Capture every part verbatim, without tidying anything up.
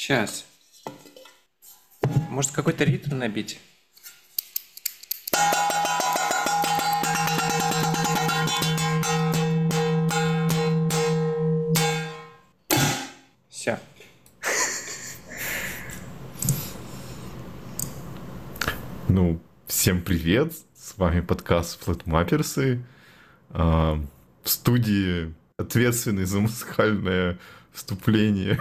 Сейчас. Может, какой-то ритм набить? Все. Ну, всем привет! С вами подкаст Флэтмаперсы. А, в студии ответственный за музыкальное вступление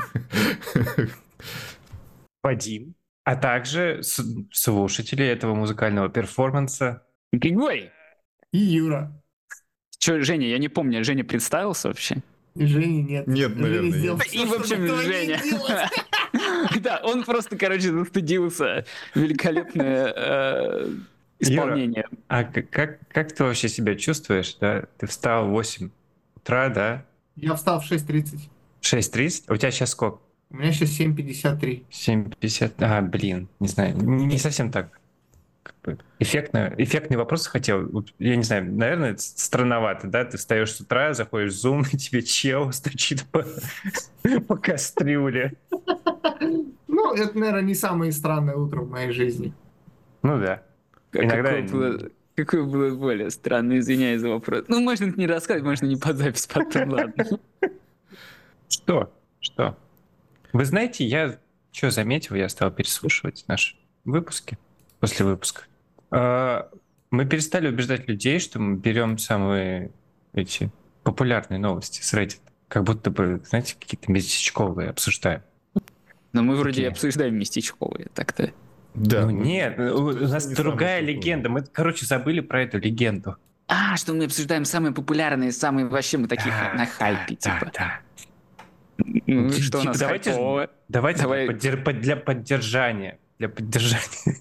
Вадим. А также с- слушатели этого музыкального перформанса. Григорий. И Юра. Че, Женя, я не помню, Женя представился вообще? И Жени нет. Нет, Женя наверное, сделал нет. всё, И, в общем, чтобы этого не Женя. делать. Да, он просто, короче, застыдился. Великолепное э, исполнение. А к- как, как ты вообще себя чувствуешь? Да? Ты встал в восемь утра, да? Я встал в шесть тридцать. В шесть тридцать? А у тебя сейчас сколько? У меня сейчас семь пятьдесят три. семь пятьдесят. А, блин, не знаю. Не, не совсем так. Как бы эффектно, эффектный вопрос хотел. Вот, я не знаю, наверное, это странновато, да? Ты встаешь с утра, заходишь в Zoom, и тебе чел стучит по, по кастрюле. Ну, это, наверное, не самое странное утро в моей жизни. Ну да. Как- Иногда- Какое было, какое было более странное, извиняюсь за вопрос. Ну, можно это не рассказывать, можно не под запись потом, ладно. Что? Что? Вы знаете, я что заметил, я стал переслушивать наши выпуски после выпуска. А, Мы перестали убеждать людей, что мы берем самые эти популярные новости с Reddit. Как будто бы, знаете, какие-то местечковые обсуждаем. Но мы вроде Окей. обсуждаем местечковые, так-то. Да. Ну мы- нет, у у нас не другая самые легенда. Мы, короче, забыли про эту легенду. А, что мы обсуждаем самые популярные, самые вообще, мы такие Да, на хайпе, да, типа. да. Ну, Ти- что у типа, нас давайте ж- хайпового? Давайте Давай. для, поддер- под- для поддержания, для поддержания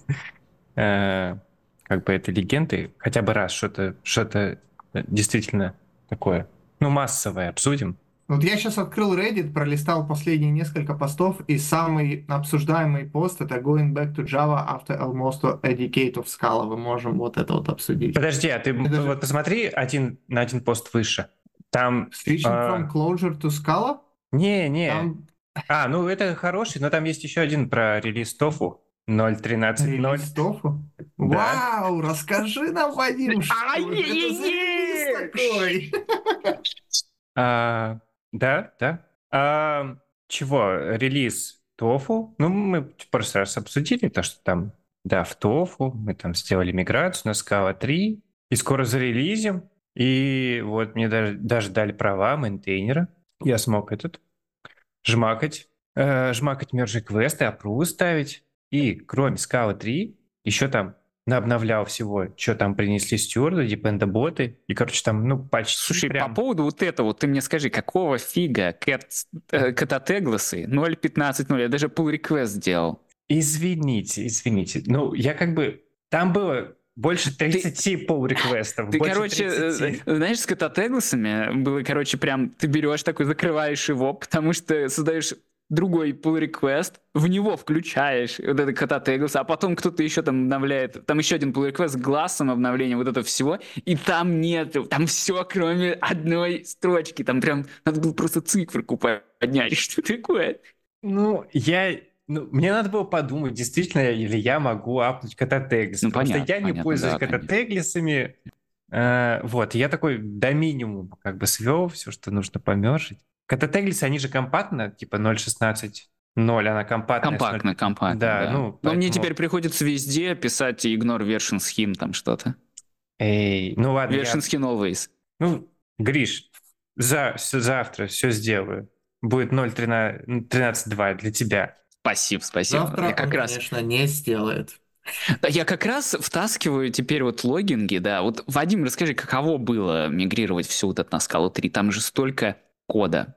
э, как бы этой легенды хотя бы раз что-то что-то действительно такое, ну, массовое обсудим. Вот я сейчас открыл Reddit, пролистал последние несколько постов, и самый обсуждаемый пост — это «Going back to Java after almost a decade of Scala». Мы можем вот это вот обсудить. Подожди, а ты Это же- вот посмотри один на один пост выше. Там Switching а, from Clojure to Scala? не, не. Там А, ну это хороший, но там есть еще один про релиз тофу ноль тринадцать ноль. релиз тофу. Да. Вау, расскажи нам, Вадим, что Ай, это за е-е-е! релиз такой? А, да, да. А, чего? Релиз тофу? Ну, мы в прошлый раз обсудили то, что там, да, в тофу мы там сделали миграцию на Scala три, и скоро зарелизим. И вот мне даже, даже дали права мейнтейнера. Я смог этот жмакать, э, жмакать мержи квесты, апрувы ставить. И кроме Scala три еще там наобновлял всего, что там принесли стюарды, депендоботы. И, короче, там, ну, почти Слушай, прям... по поводу вот этого, ты мне скажи, какого фига кэт, э, кататегласы ноль пятнадцать ноль, я даже pull request сделал. Извините, извините. Ну, я как бы... Там было больше тридцати pull-реквестов. Ты, больше короче, э, тридцати. э, знаешь, с кататегласами было, короче, прям ты берешь такой, закрываешь его, потому что создаешь другой pull request, в него включаешь вот это кататеглас, а потом кто-то еще там обновляет, там еще один pull request с глазом обновления вот этого всего, и там нет, там все, кроме одной строчки, там прям надо было просто циферку поднять, что такое? Ну, я... Ну, мне надо было подумать, действительно ли я могу апнуть кататеглис. Ну, потому понятно, что я не понятно, пользуюсь да, конечно. кататеглисами. Э, вот, и я такой до минимума как бы свел все, что нужно помержить. Кататеглисы, они же компактны, типа ноль шестнадцать ноль, она компактная. с ноль- Компактно, компактно, Да, да. ну, Но мне поэтому- теперь приходится везде писать ignore version scheme, там что-то. Эй, ну ладно, я- Version scheme always. Ну, Гриш, за, с- завтра все сделаю. Будет ноль тринадцать два для тебя. Спасибо, спасибо. Завтра Я как он, раз... конечно, не сделает. Да, я как раз втаскиваю теперь вот логинги, да. Вот, Вадим, расскажи, каково было мигрировать все вот это на скалу три? Там же столько кода.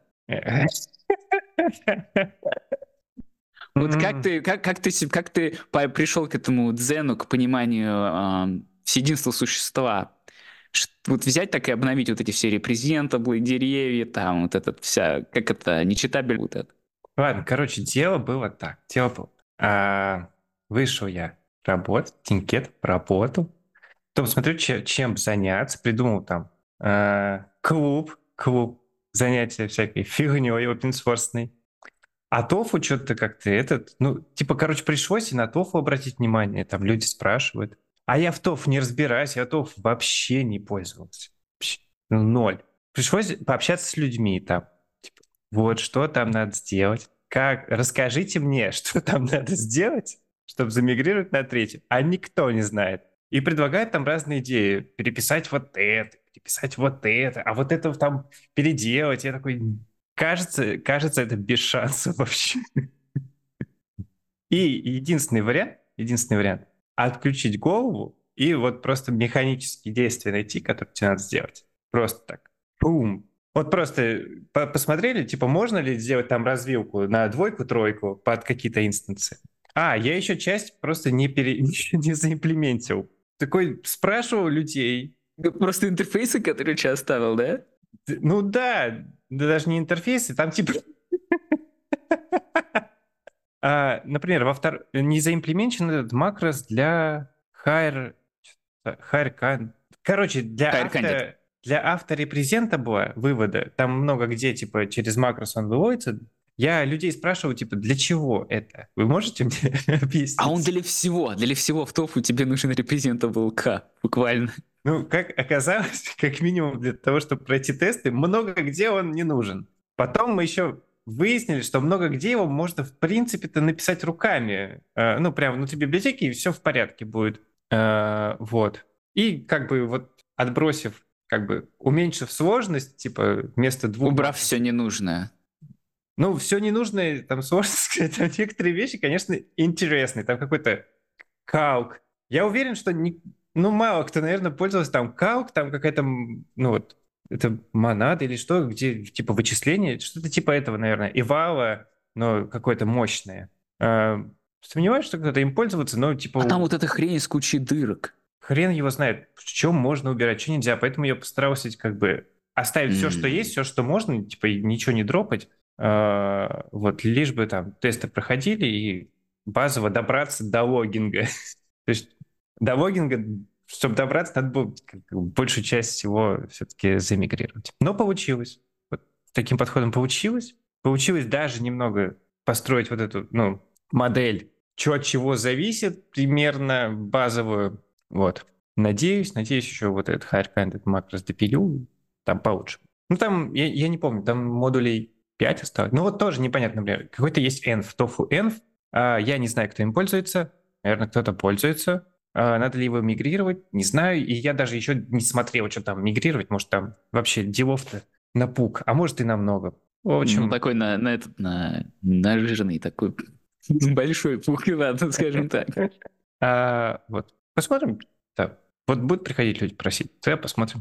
Вот М. как ты, как, как ты, се- как ты по- пришел к этому дзену, к пониманию э, единства существа? Ш- Вот взять так и обновить вот эти все репрезентаблы, деревья, там вот этот вся, как это, нечитабель вот это. Ладно, короче, дело было так. Дело было. А, вышел я работать, Тинькет, работал. Потом смотрю, че- чем заняться. Придумал там а, клуб, клуб, занятия всякой фигней open source. А тофу что-то как-то этот... Ну, типа, короче, пришлось и на тофу обратить внимание. Там люди спрашивают. А я в тофу не разбираюсь, я тофу вообще не пользовался. Вообще, ну, ноль. Пришлось пообщаться с людьми там. Типа, вот, что там надо сделать? Как? Расскажите мне, что там надо сделать, чтобы замигрировать на третью. А никто не знает. И предлагают там разные идеи. Переписать вот это, переписать вот это, а вот это там переделать. Я такой... Кажется, кажется, это без шансов вообще. И единственный вариант, единственный вариант — отключить голову и вот просто механические действия найти, которые тебе надо сделать. Просто так. Бум. Вот просто по- посмотрели, типа, можно ли сделать там развилку на двойку-тройку под какие-то инстансы. А, я еще часть просто не, пере... не заимплементил. Такой спрашивал людей. Просто интерфейсы, которые я оставил, да? Ну да, да даже не интерфейсы, там типа... А, например, во втор... не заимплеменчен этот макрос для hire... hire can... Короче, для, Hire авто... candidate. для авторепрезентабла вывода, там много где, типа, через макрос он выводится. Я людей спрашиваю, типа, для чего это? Вы можете мне объяснить? А он для всего, для всего в тофу тебе нужен representable K, буквально. Ну, как оказалось, как минимум для того, чтобы пройти тесты, много где он не нужен. Потом мы еще выяснили, что много где его можно, в принципе-то, написать руками. Э, ну, прямо внутри библиотеки, и все в порядке будет. Э, вот. И как бы вот отбросив, как бы уменьшив сложность, типа вместо двух... Убрав все ненужное. Ну, все ненужное, там сложно сказать, там некоторые вещи, конечно, интересные. Там какой-то калк. Я уверен, что не, ну, мало кто, наверное, пользовался там калк, там какая-то, м, ну вот, это монада или что, где типа вычисление, что-то типа этого, наверное. Ивала, но какое-то мощное. А, сомневаюсь, что кто-то им пользоваться, но типа А там вот эта хрень с кучей дырок. хрен его знает, что можно убирать, что нельзя. Поэтому я постарался как бы оставить все, что М. есть, все, что можно, типа и ничего не дропать. А, вот, лишь бы там тесты проходили и базово добраться до логинга. То есть до логинга, чтобы добраться, надо было как бы большую часть всего все-таки замигрировать. Но получилось. Вот таким подходом получилось. Получилось даже немного построить вот эту, ну, модель, что от чего зависит, примерно базовую. Вот. Надеюсь, надеюсь, еще вот этот higher kind макрос допилю, там получше. Ну, там, я, я не помню, там модулей пять осталось. Ну, вот тоже непонятно, например, какой-то есть env, tofu env, а, я не знаю, кто им пользуется, наверное, кто-то пользуется. А, надо ли его мигрировать, не знаю, и я даже еще не смотрел, что там мигрировать, может, там вообще делов-то на пук, а может и на много. В общем, Ну, такой на, на этот, на, на жирный такой большой пух, ладно, скажем так. а, вот, посмотрим. Да. Вот будут приходить люди просить, то посмотрим.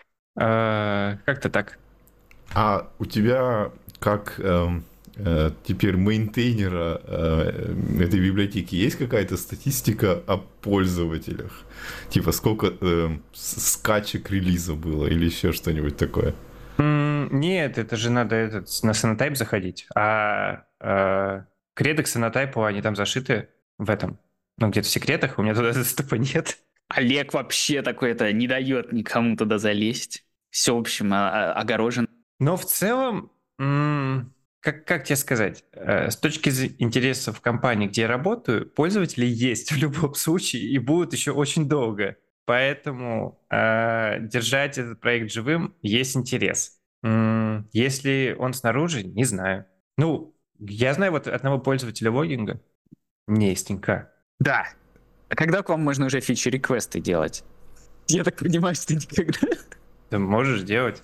А, как-то так. А у тебя как эм, э, теперь мейнтейнера э, этой библиотеки есть какая-то статистика о пользователях? Типа сколько э, скачек релиза было или еще что-нибудь такое? М, Нет, это же надо этот, на Sonatype заходить. А, а кредо к Sonatype, они там зашиты в этом. Ну, где-то в секретах, у меня туда доступа нет. Олег вообще такой-то не дает никому туда залезть. Все, в общем, а- а- огорожен. Но в целом, м, как, как тебе сказать, э, с точки зрения интересов компании, где я работаю, пользователи есть в любом случае и будут еще очень долго. Поэтому э, держать этот проект живым есть интерес. М, Если он снаружи, не знаю. Ну, я знаю вот одного пользователя логинга, нестенько. Да. А когда к вам можно уже фичи-реквесты делать? Я так понимаю, что никогда. Ты можешь делать.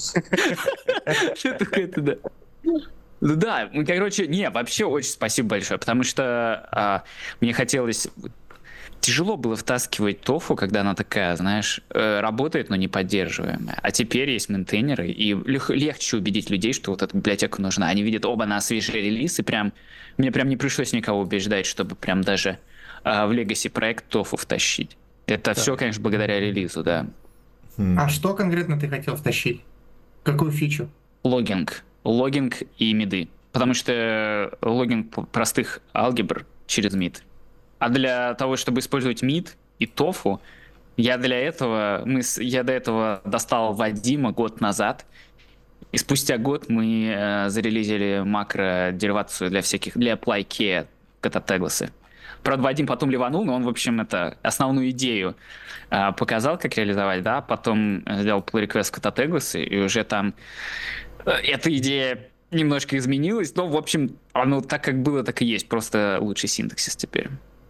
Что такое это, да? Ну да, ну, короче, не, вообще очень спасибо большое, потому что а, мне хотелось... Тяжело было втаскивать тофу, когда она такая, знаешь, э, работает, но не поддерживаемая. А теперь есть мейнтейнеры, и лег- легче убедить людей, что вот эта библиотека нужна. Они видят, оба, на свежий релиз, и прям мне прям не пришлось никого убеждать, чтобы прям даже э, в Legacy проект тофу втащить. Это все, конечно, благодаря релизу, да. Хм. А что конкретно ты хотел втащить? Какую фичу? Логинг. Логинг и миды. Потому что логинг простых алгебр через мид. А для того, чтобы использовать мид и тофу, я для этого, мы с, я до этого достал Вадима год назад. И спустя год мы э, зарелизили макро-деривацию для всяких, для apply-key кататегласы. Правда, Вадим потом ливанул, но он, в общем, это основную идею э, показал, как реализовать, да, потом сделал pull request кататегласы, и уже там э, эта идея немножко изменилась, но, в общем, оно так, как было, так и есть, просто лучший синтаксис теперь.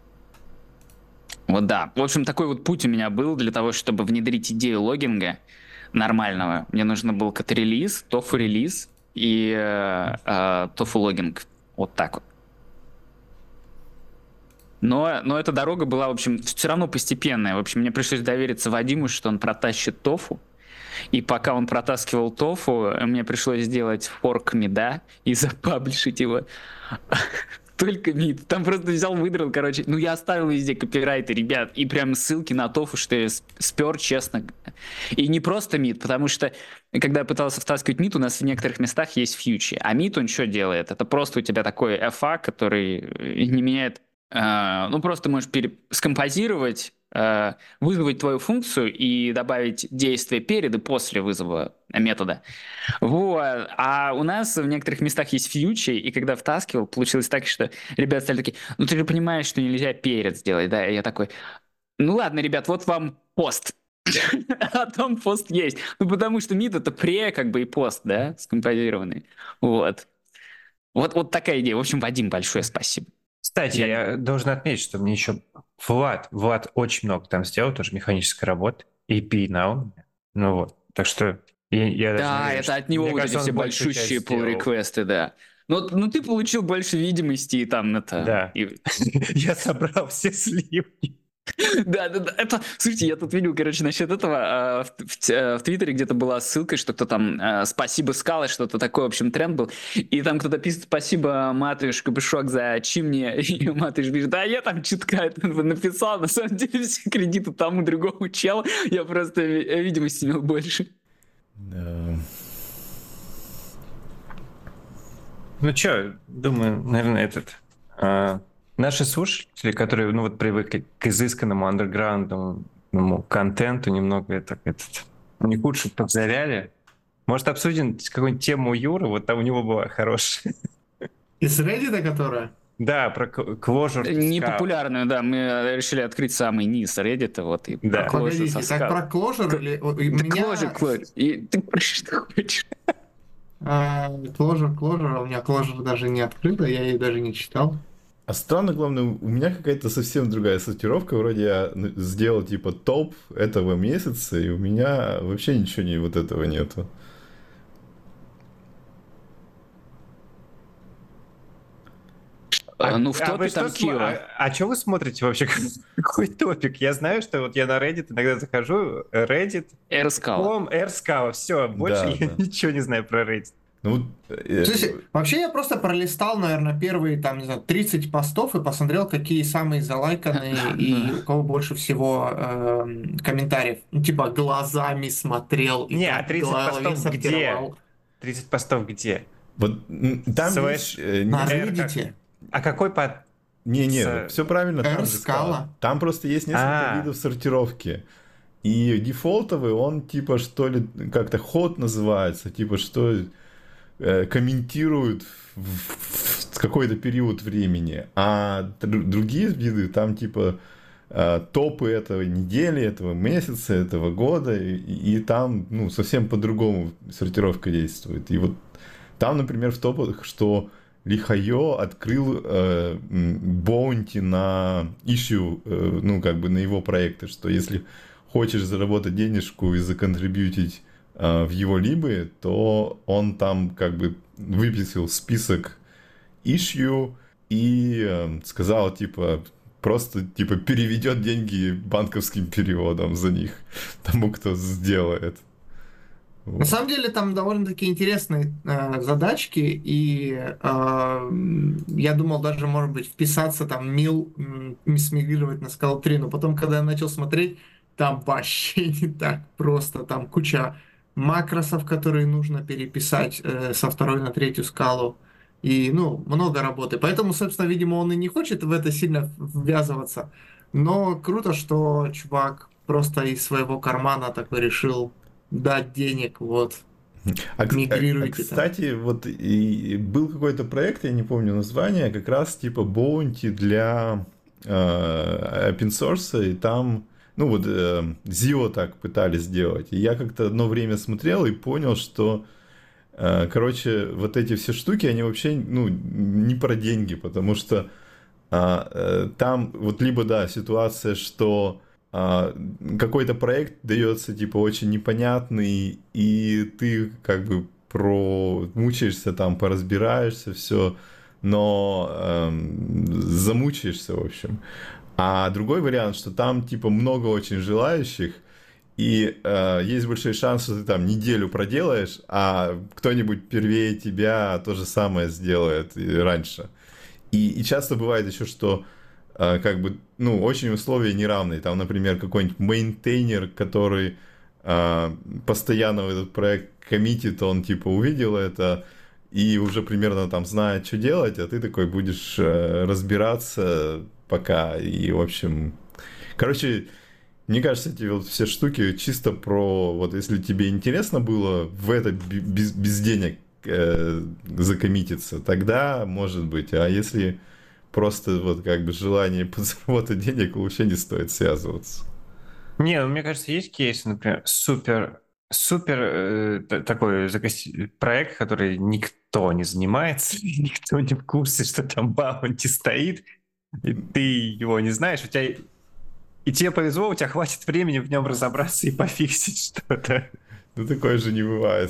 Вот да. В общем, такой вот путь у меня был для того, чтобы внедрить идею логинга нормального. Мне нужно был кат-релиз, тофу-релиз и э, э, тофу-логинг. Вот так вот. Но, но эта дорога была, в общем, все равно постепенная. В общем, мне пришлось довериться Вадиму, что он протащит тофу. И пока он протаскивал тофу, мне пришлось сделать форк мида и запаблишить его. Только мид. Там просто взял, выдрал, короче. Ну, я оставил везде копирайты, ребят. И прям ссылки на тофу, что я спер, честно. И не просто мид, потому что, когда я пытался втаскивать мид, у нас в некоторых местах есть фьючи. А мид, он что делает? Это просто у тебя такой эф эй, который не меняет... Э, ну, просто можешь пере... скомпозировать, э, вызвать твою функцию и добавить действие перед и после вызова метода. Вот. А у нас в некоторых местах есть фьючи, и когда втаскивал, получилось так, что ребята стали такие, ну ты же понимаешь, что нельзя перед сделать, да? И я такой, ну ладно, ребят, вот вам пост. А там пост есть. Ну потому что мид это пре, как бы и пост, да, скомпозированный. Вот. Вот, вот такая идея. В общем, Вадим, большое спасибо. Кстати, я... я должен отметить, что мне еще Влад, Влад очень много там сделал, тоже механической работы, эй пи ай now. Ну вот, так что я, я даже да, уверен, это от него вот эти все большущие pull-реквесты, да. Ну, ну ты получил больше видимости и там это... Да, и... я собрал все сливки. Да, да, да. Это, слушайте, я тут видел, короче, насчет этого в, в, в Твиттере где-то была ссылка, что кто там спасибо Скала, что-то такое, в общем, тренд был. И там кто-то пишет спасибо, Матыш, Капюшок, за чи мне. И Матыш пишет, да, я там чутка написал, на самом деле все кредиты тому другому челу. Я просто видимость имел больше. Да. Ну что, думаю, наверное, этот... А... Наши слушатели, которые ну, вот, привыкли к изысканному андерграундному контенту, немного это, этот, не худше подзаряли. Может, обсудим какую-нибудь тему Юры? Вот там у него была хорошая. Из Reddit, которая? Да, про Clojure. Непопулярную, да. Мы решили открыть самый низ Reddit. Вот, и да. Погодите, так про Clojure или... У меня... Clojure, Clojure. И ты про что хочешь? Clojure, Clojure. У меня Clojure даже не открыто, я ее даже не читал. А странно, главное, у меня какая-то совсем другая сортировка. Вроде я сделал типа топ этого месяца, и у меня вообще ничего не вот этого нету. А, ну, в топе а там что, Кио. А, а что вы смотрите вообще? Какой топик? Я знаю, что вот я на Reddit иногда захожу, Reddit, AirScala. AirScala, все, больше Да, я да. ничего не знаю про Reddit. Ну, э, Слушайте, вообще я просто пролистал, наверное, первые там, не знаю, тридцать постов и посмотрел, какие самые залайканные и у кого больше всего э, комментариев. Ну, типа глазами смотрел и Не, так а в тридцать голове постов где? сортировал. тридцать постов где? вот м, там Слэш- есть, э, не- На R Reddit. А какой по... Не, не, С- все правильно, там же R-скала. скала. Там просто есть несколько А. видов сортировки. И дефолтовый, он типа что ли, как-то ход называется, типа что э, комментирует в, в- в какой-то период времени. А др- другие виды, там типа э, топы этого недели, этого месяца, этого года, и, и там ну, совсем по-другому сортировка действует. И вот там, например, в топах, что Лихайо открыл э, боунти на issue, э, ну, как бы на его проекты, что если хочешь заработать денежку и законтрибьютить э, в его либы, то он там как бы выписал список issue и э, сказал, типа, просто, типа, переведет деньги банковским переводом за них тому, кто сделает. На самом деле там довольно-таки интересные э, задачки, и э, я думал даже, может быть, вписаться там, мил, м, смигрировать на скалу три, но потом, когда я начал смотреть, там вообще не так просто, там куча макросов, которые нужно переписать э, со второй на третью скалу, и, ну, много работы. Поэтому, собственно, видимо, он и не хочет в это сильно ввязываться, но круто, что чувак просто из своего кармана такой решил дать денег, вот. А, кс- а- а, мигрируете там. кстати, вот и был какой-то проект, я не помню название, как раз типа Bounty для э, open source, и там, ну вот э, Zio так пытались сделать. И я как-то одно время смотрел и понял, что, э, короче, вот эти все штуки, они вообще, ну, не про деньги, потому что а, э, там вот либо, да, ситуация, что а, какой-то проект дается, типа, очень непонятный, и ты как бы про мучаешься там, поразбираешься, все, но эм, замучаешься, в общем. А другой вариант, что там, типа, много очень желающих, и э, есть большой шанс, что ты там неделю проделаешь, а кто-нибудь первее тебя то же самое сделает и раньше. И, и часто бывает еще, что э, как бы, ну, очень условия неравные. Там, например, какой-нибудь мейнтейнер, который э, постоянно в этот проект коммитит, он типа увидел это и уже примерно там знает, что делать, а ты такой будешь э, разбираться пока. И, в общем, короче, мне кажется, эти вот все штуки чисто про, вот если тебе интересно было в это би- без, без денег э, закоммититься, тогда может быть. А если просто вот как бы желание подзаработать денег, вообще не стоит связываться. Не, ну, мне кажется, есть кейсы, например, супер, супер э, т- такой закос- проект, который никто не занимается, никто не в курсе, что там баунти стоит, и ты его не знаешь, у тебя и тебе повезло, у тебя хватит времени в нем разобраться и пофиксить что-то. Ну, такое же не бывает.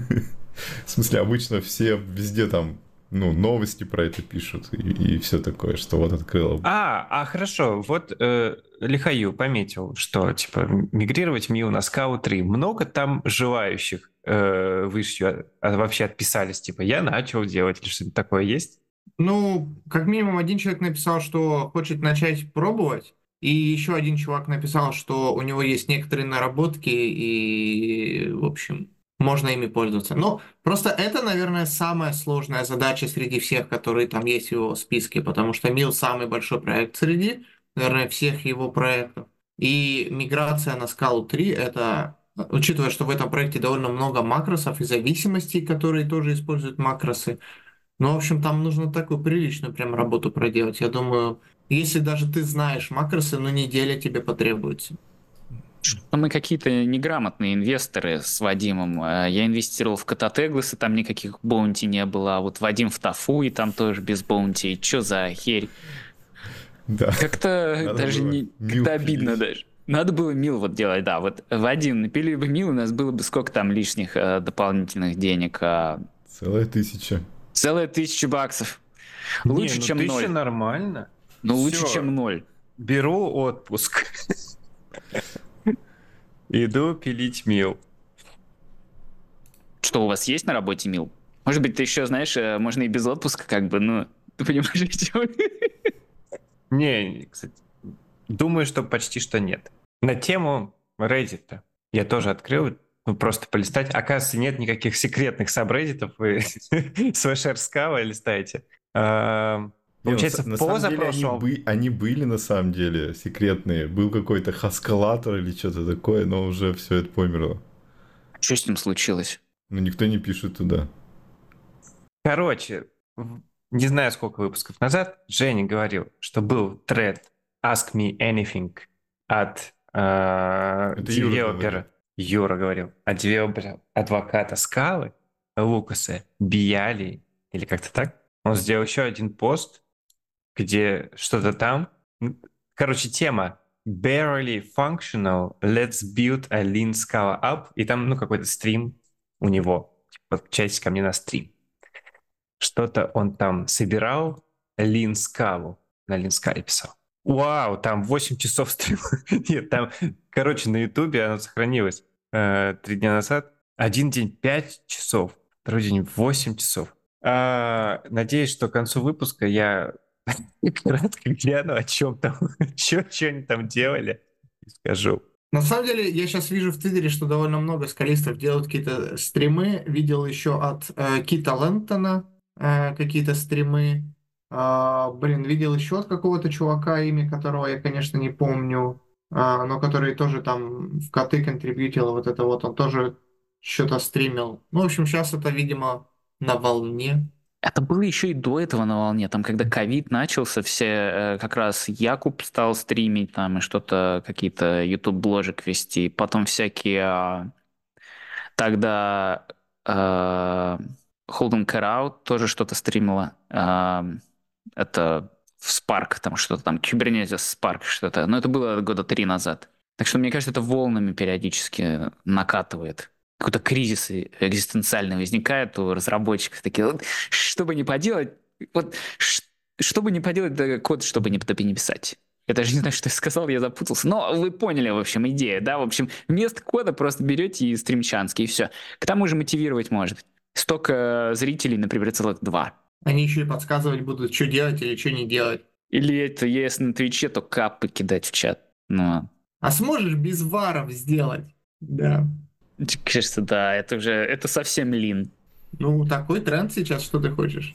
В смысле, обычно все везде там, ну, новости про это пишут и, и все такое, что вот открыло. А, а хорошо, вот э, Лихаю пометил, что типа мигрировать Миу на Скау три. Много там желающих э, вышью, а вообще отписались, типа я начал делать или что-то такое есть? Ну, как минимум один человек написал, что хочет начать пробовать, и еще один чувак написал, что у него есть некоторые наработки, и, в общем, можно ими пользоваться. Но просто это, наверное, самая сложная задача среди всех, которые там есть в его списке, потому что Мил самый большой проект среди, наверное, всех его проектов. И миграция на скалу три — это, учитывая, что в этом проекте довольно много макросов и зависимостей, которые тоже используют макросы, ну, в общем, там нужно такую приличную прям работу проделать. Я думаю, если даже ты знаешь макросы, ну, неделя тебе потребуется. Ну, мы какие-то неграмотные инвесторы с Вадимом. Э, Я инвестировал в Кататеглас, и там никаких боунти не было. А вот Вадим в Тафу, и там тоже без боунти. Чё за херь? Да. Как-то Надо даже было не... Мил Как-то обидно пилить. даже. Надо было мил вот делать, да. Вот, Вадим, напили бы мил, у нас было бы сколько там лишних э, дополнительных денег? А, Целая тысяча. целая тысяча баксов. Не, Лучше, ну чем тысяча ноль. нормально. Ну, лучше, Всё, чем ноль. беру отпуск. Иду пилить Мил. Что у вас есть на работе, мил? Может быть, ты еще, знаешь, э, можно и без отпуска, как бы, ну, ты понимаешь, о чём я? Не, кстати, думаю, что почти что нет. На тему Reddit я тоже открыл, ну, просто полистать. Оказывается, нет никаких секретных сабреддитов. Вы Slasher Scala листаете. А, Не, ну, Получается, с- на в самом деле они, позапрошлом... бы, они были на самом деле секретные. Был какой-то хаскалатор или что-то такое, но уже все это померло. Что с ним случилось? Но никто не пишет туда. Короче, в- не знаю, сколько выпусков назад Женя говорил, что был тред Ask Me Anything от э, Это Юра девелопера. Юра говорил. От девелопера, адвоката Скалы, Лукаса Биали, или как-то так. Он сделал еще один пост, где что-то там. М, Короче, тема Barely Functional, Let's Build a Lean Scala App. И там, ну, какой-то стрим у него. Типа, подключайтесь ко мне на стрим. Что-то он там собирал, Lean Scala. На Lean Scala писал. Вау, там восемь часов стрима. Нет, там, короче, на Ютубе оно сохранилось э, три дня назад. Один день пять часов, второй день восемь часов. А, надеюсь, что к концу выпуска я кратко гляну, о чем там, что они там делали, и скажу. На самом деле, я сейчас вижу в Твиттере, что довольно много скалистов делают какие-то стримы. Видел еще от э, Кита Лэнтона э, какие-то стримы. А, блин, видел еще от какого-то чувака, имя которого я, конечно, не помню, а, но который тоже там в коты контрибьютил, вот это вот, он тоже что-то стримил. Ну, в общем, сейчас это, видимо, на волне. Это было еще и до этого на волне. Там, когда ковид начался, все э, как раз Якуб стал стримить там и что-то, какие-то YouTube-бложек вести. Потом всякие... а, Тогда э, Holden Carout тоже что-то стримила. Э, это в Spark, там что-то там, Kubernetes Spark что-то. Но это было года три назад. Так что, мне кажется, это волнами периодически накатывает. Какой-то кризис экзистенциальный возникает у разработчиков. Такие, вот, что бы ни поделать, вот, ш- что бы ни поделать, да, код, чтобы не, не писать. Я даже не знаю, что я сказал, я запутался. Но вы поняли, в общем, идею, да? В общем, вместо кода просто берете и стримчанский, и все. К тому же мотивировать может. Столько зрителей, например, целых два. Они еще и подсказывать будут, что делать или что не делать. Или это, если на Твиче, то капы кидать в чат. Ну, А сможешь без варов сделать? Да. кажется, да, это уже, это совсем лин. Ну, такой тренд сейчас, что ты хочешь?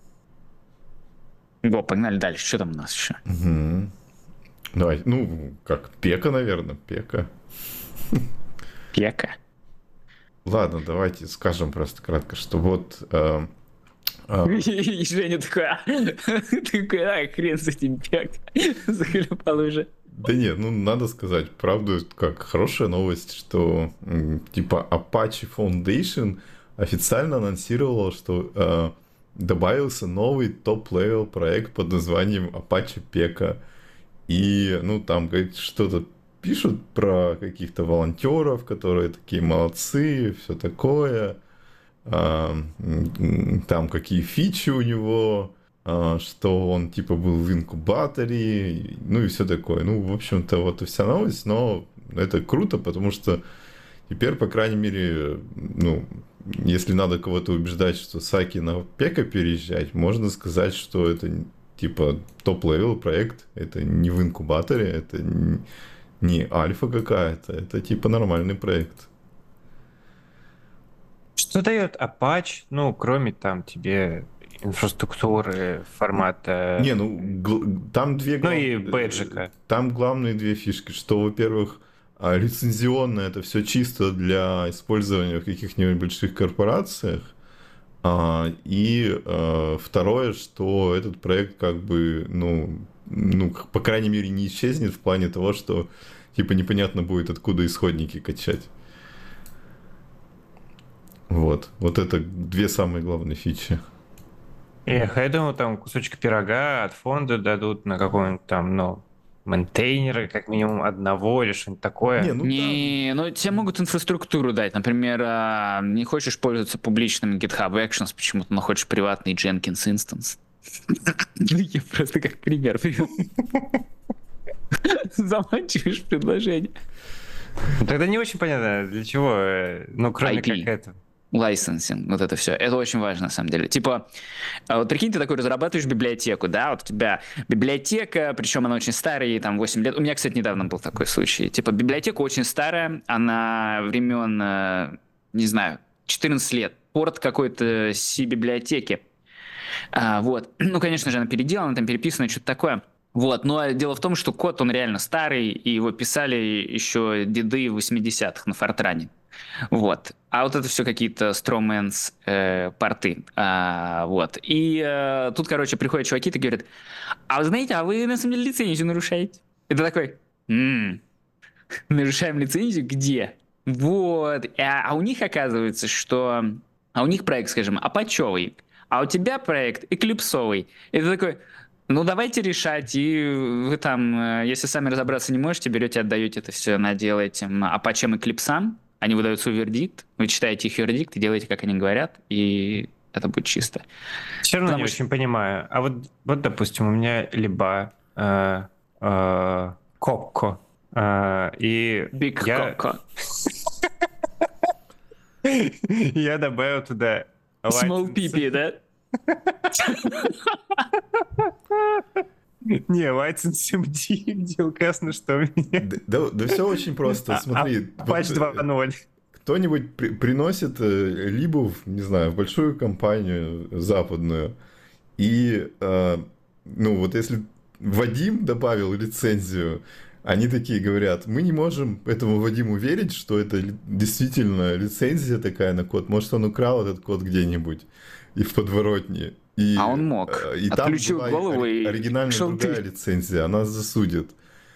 Во, погнали дальше. Что там у нас еще? Угу. Давай, ну, как, Пека, наверное, Пека. Пека. Ладно, давайте скажем просто кратко, что вот... Э, э, И Женя такой, а, такой, а, хрен с этим Пек. Захлебал уже. Да нет, ну надо сказать правду, как хорошая новость, что м, типа Apache Foundation официально анонсировала, что э, добавился новый топ-левел проект под названием Apache Peka. И, ну, там, говорит, что-то пишут про каких-то волонтеров, которые такие молодцы, все такое. А, м, там какие фичи у него, а, что он, типа, был в инкубаторе, ну и все такое. Ну, в общем-то, вот и вся новость, но это круто, потому что теперь, по крайней мере, ну, если надо кого-то убеждать, что Саки на Пека переезжать, можно сказать, что это типа топ-левел проект, это не в инкубаторе, это не, не альфа какая-то, это типа нормальный проект. Что дает Apache, ну, кроме там тебе инфраструктуры формата... Не, ну, гл- там две... Ну глав- и бэджика. Там главные две фишки, что, во-первых, а, лицензионно это все чисто для использования в каких-нибудь больших корпорациях. А, и а, второе, что этот проект как бы, ну, ну, по крайней мере, не исчезнет в плане того, что типа непонятно будет, откуда исходники качать. Вот. Вот это две самые главные фичи. Эх, я думал, там кусочек пирога от фонда дадут на какого-нибудь там, ну, мейнтейнера, как минимум одного или что-нибудь такое. Не, ну Не, ну тебе могут инфраструктуру дать. Например, а, не хочешь пользоваться публичным GitHub Actions почему-то, но хочешь приватный Jenkins Instance. Ну, я просто как пример привел. Заманчиваешь предложение. Ну, тогда не очень понятно, для чего, э, ну, кроме ай пи. как это. Лайсенсинг, вот это все. Это очень важно, на самом деле. Типа, а вот прикинь, ты такой разрабатываешь библиотеку, да, вот у тебя библиотека, причем она очень старая, ей там восемь лет. У меня, кстати, недавно был такой случай. Типа, библиотека очень старая, она времен, э, не знаю, четырнадцать лет. Порт какой-то C-библиотеки. А, вот. Ну, конечно же, она переделана, там переписана, что-то такое. Вот, но дело в том, что код, он реально старый, и его писали еще деды в восьмидесятых на Фортране. Вот. А вот это все какие-то стромэнс э, порты. А, вот. И э, тут, короче, приходят чуваки и говорят, а вы знаете, а вы на самом деле лицензию нарушаете? И ты такой, м-м, нарушаем лицензию? Где? Вот. А, а у них оказывается, что... А у них проект, скажем, апачевый, а у тебя проект эклипсовый. И ты такой... Ну, давайте решать, и вы там, если сами разобраться не можете, берете, отдаете это все на дело этим апачем и клипсам, они выдают свой вердикт, вы читаете их вердикт и делаете, как они говорят, и это будет чисто. Все равно Потому не что- очень понимаю. А вот, вот, допустим, у меня либо э, э, Кокко, э, и Big я, Coco. я добавил туда Small license- pipi, да? Не, license эм ди, где указано, что у меня Да, да все очень просто. А- Смотри, а- вот, Apache э, два ноль. кто-нибудь при- приносит э, либо, в, не знаю, в большую компанию западную, и, э, ну, вот если Вадим добавил лицензию, они такие говорят, мы не можем этому Вадиму верить, что это действительно лицензия такая на код. Может, он украл этот код где-нибудь и в подворотне. И, а он мог. И Отключил там голову ори- и оригинальная шел другая ты. лицензия, она засудит.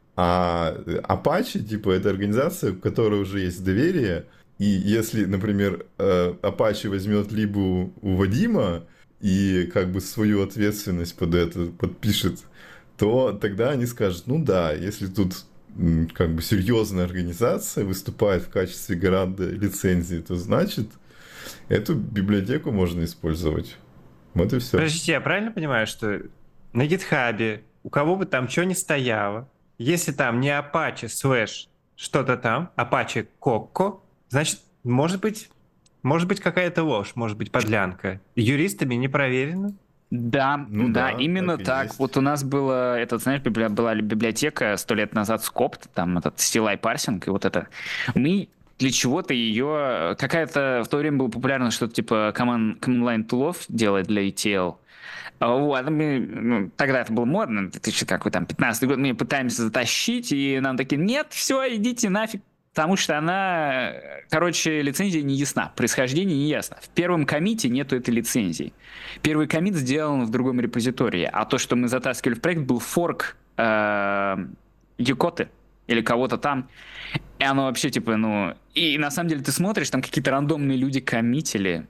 А Apache, типа, это организация, у которой уже есть доверие. И если, например, Apache возьмет либо у Вадима и как бы свою ответственность под это подпишет, то тогда они скажут, ну да, если тут как бы серьезная организация выступает в качестве гаранта лицензии, то значит эту библиотеку можно использовать. Вот и все. Подождите, я правильно понимаю, что на гитхабе, у кого бы там что ни стояло, если там не Apache слэш что-то там, Apache Coco, значит, может быть, может быть какая-то ложь, может быть подлянка. Юристами не проверено? Да, Ну да, да, именно так и так. есть. Вот у нас было, этот, знаешь, библи- была библиотека сто лет назад Скопт, там этот си эл ай парсинг, и вот это. Мы для чего-то ее... Какая-то в то время было популярно что-то типа command, command line тулов делать для и ти эл. А Вот, мы, ну, тогда это было модно, две тысячи какой там пятнадцатый год, мы пытаемся затащить, и нам такие, нет, все, идите нафиг, потому что она, короче, лицензия не ясна, происхождение не ясно. В первом коммите нету этой лицензии. Первый коммит сделан в другом репозитории, а то, что мы затаскивали в проект, был форк э, Юкоты или кого-то там, и оно вообще типа, ну... И на самом деле ты смотришь, там какие-то рандомные люди коммитили.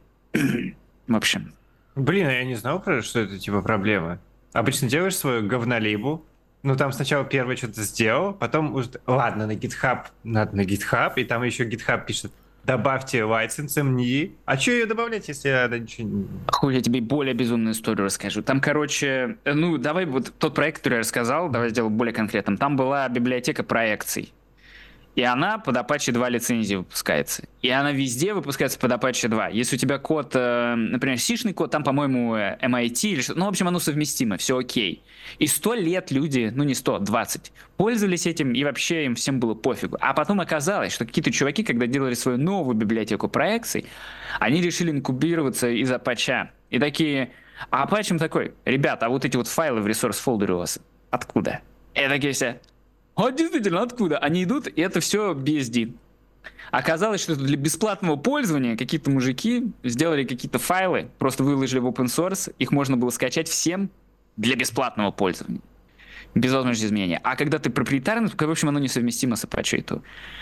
В общем... Блин, а я не знал, что это типа проблема. Обычно делаешь свою говнолибу, ну там сначала первое что-то сделал, потом уже... Ладно, на GitHub, надо на GitHub, и там еще GitHub пишет, добавьте license эм эн и. А что ее добавлять, если она ничего не... Хуй, я тебе более безумную историю расскажу. Там, короче, ну, давай вот тот проект, который я рассказал, давай сделаю более конкретным. Там была библиотека проекций. И она под Apache два лицензии выпускается. И она везде выпускается под Apache два. Если у тебя код, например, сишный код, там, по-моему, эм ай ти или что-то, ну, в общем, оно совместимо, все окей. И сто лет люди, ну не сто, двадцать, пользовались этим, и вообще им всем было пофигу. А потом оказалось, что какие-то чуваки, когда делали свою новую библиотеку проекций, они решили инкубироваться из Apache. И такие, а Apache им такой, ребята, а вот эти вот файлы в ресурс-фолдере у вас откуда? И такие все... А действительно, откуда? Они идут, и это все би эс ди. Оказалось, что для бесплатного пользования какие-то мужики сделали какие-то файлы, просто выложили в open source, их можно было скачать всем для бесплатного пользования. Без возможности изменения. А когда ты проприетарный, то, в общем, оно несовместимо с Apache.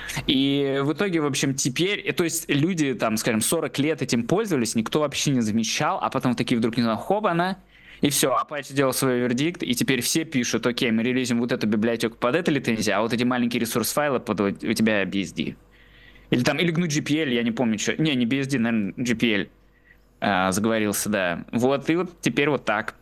И в итоге, в общем, теперь, то есть люди, там, скажем, сорок лет этим пользовались, никто вообще не замечал, а потом такие вдруг не знаю, хоба, она... И все, Apache сделал свой вердикт, и теперь все пишут, окей, мы релизим вот эту библиотеку под этой лицензией, а вот эти маленькие ресурс-файлы под у тебя би эс ди. Или там, или гну джи пи эл, я не помню, что... Не, не би эс ди, наверное, джи пи эл а, заговорился, да. Вот, и вот теперь вот так.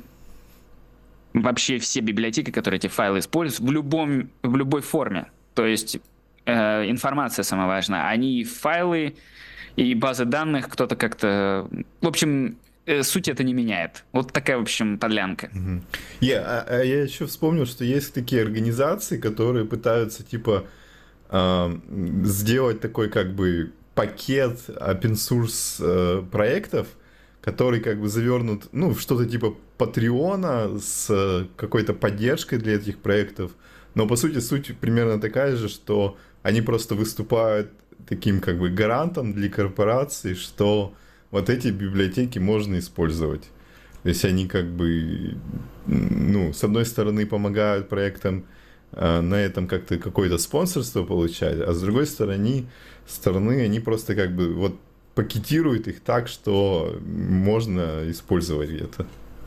Вообще все библиотеки, которые эти файлы используют, в, любом, в любой форме, то есть э, информация самая важная, они и файлы, и базы данных, кто-то как-то... В общем... суть это не меняет. Вот такая, в общем, подлянка. Uh-huh. Yeah, а, а я еще вспомнил, что есть такие организации, которые пытаются, типа, э, сделать такой, как бы, пакет open source э, проектов, который, как бы, завернут, ну, в что-то типа Патреона с какой-то поддержкой для этих проектов. Но, по сути, суть примерно такая же, что они просто выступают таким, как бы, гарантом для корпораций, что вот эти библиотеки можно использовать. То есть они как бы, ну, с одной стороны помогают проектам э, на этом как-то какое-то спонсорство получать, а с другой стороны, стороны они просто как бы вот пакетируют их так, что можно использовать где-то.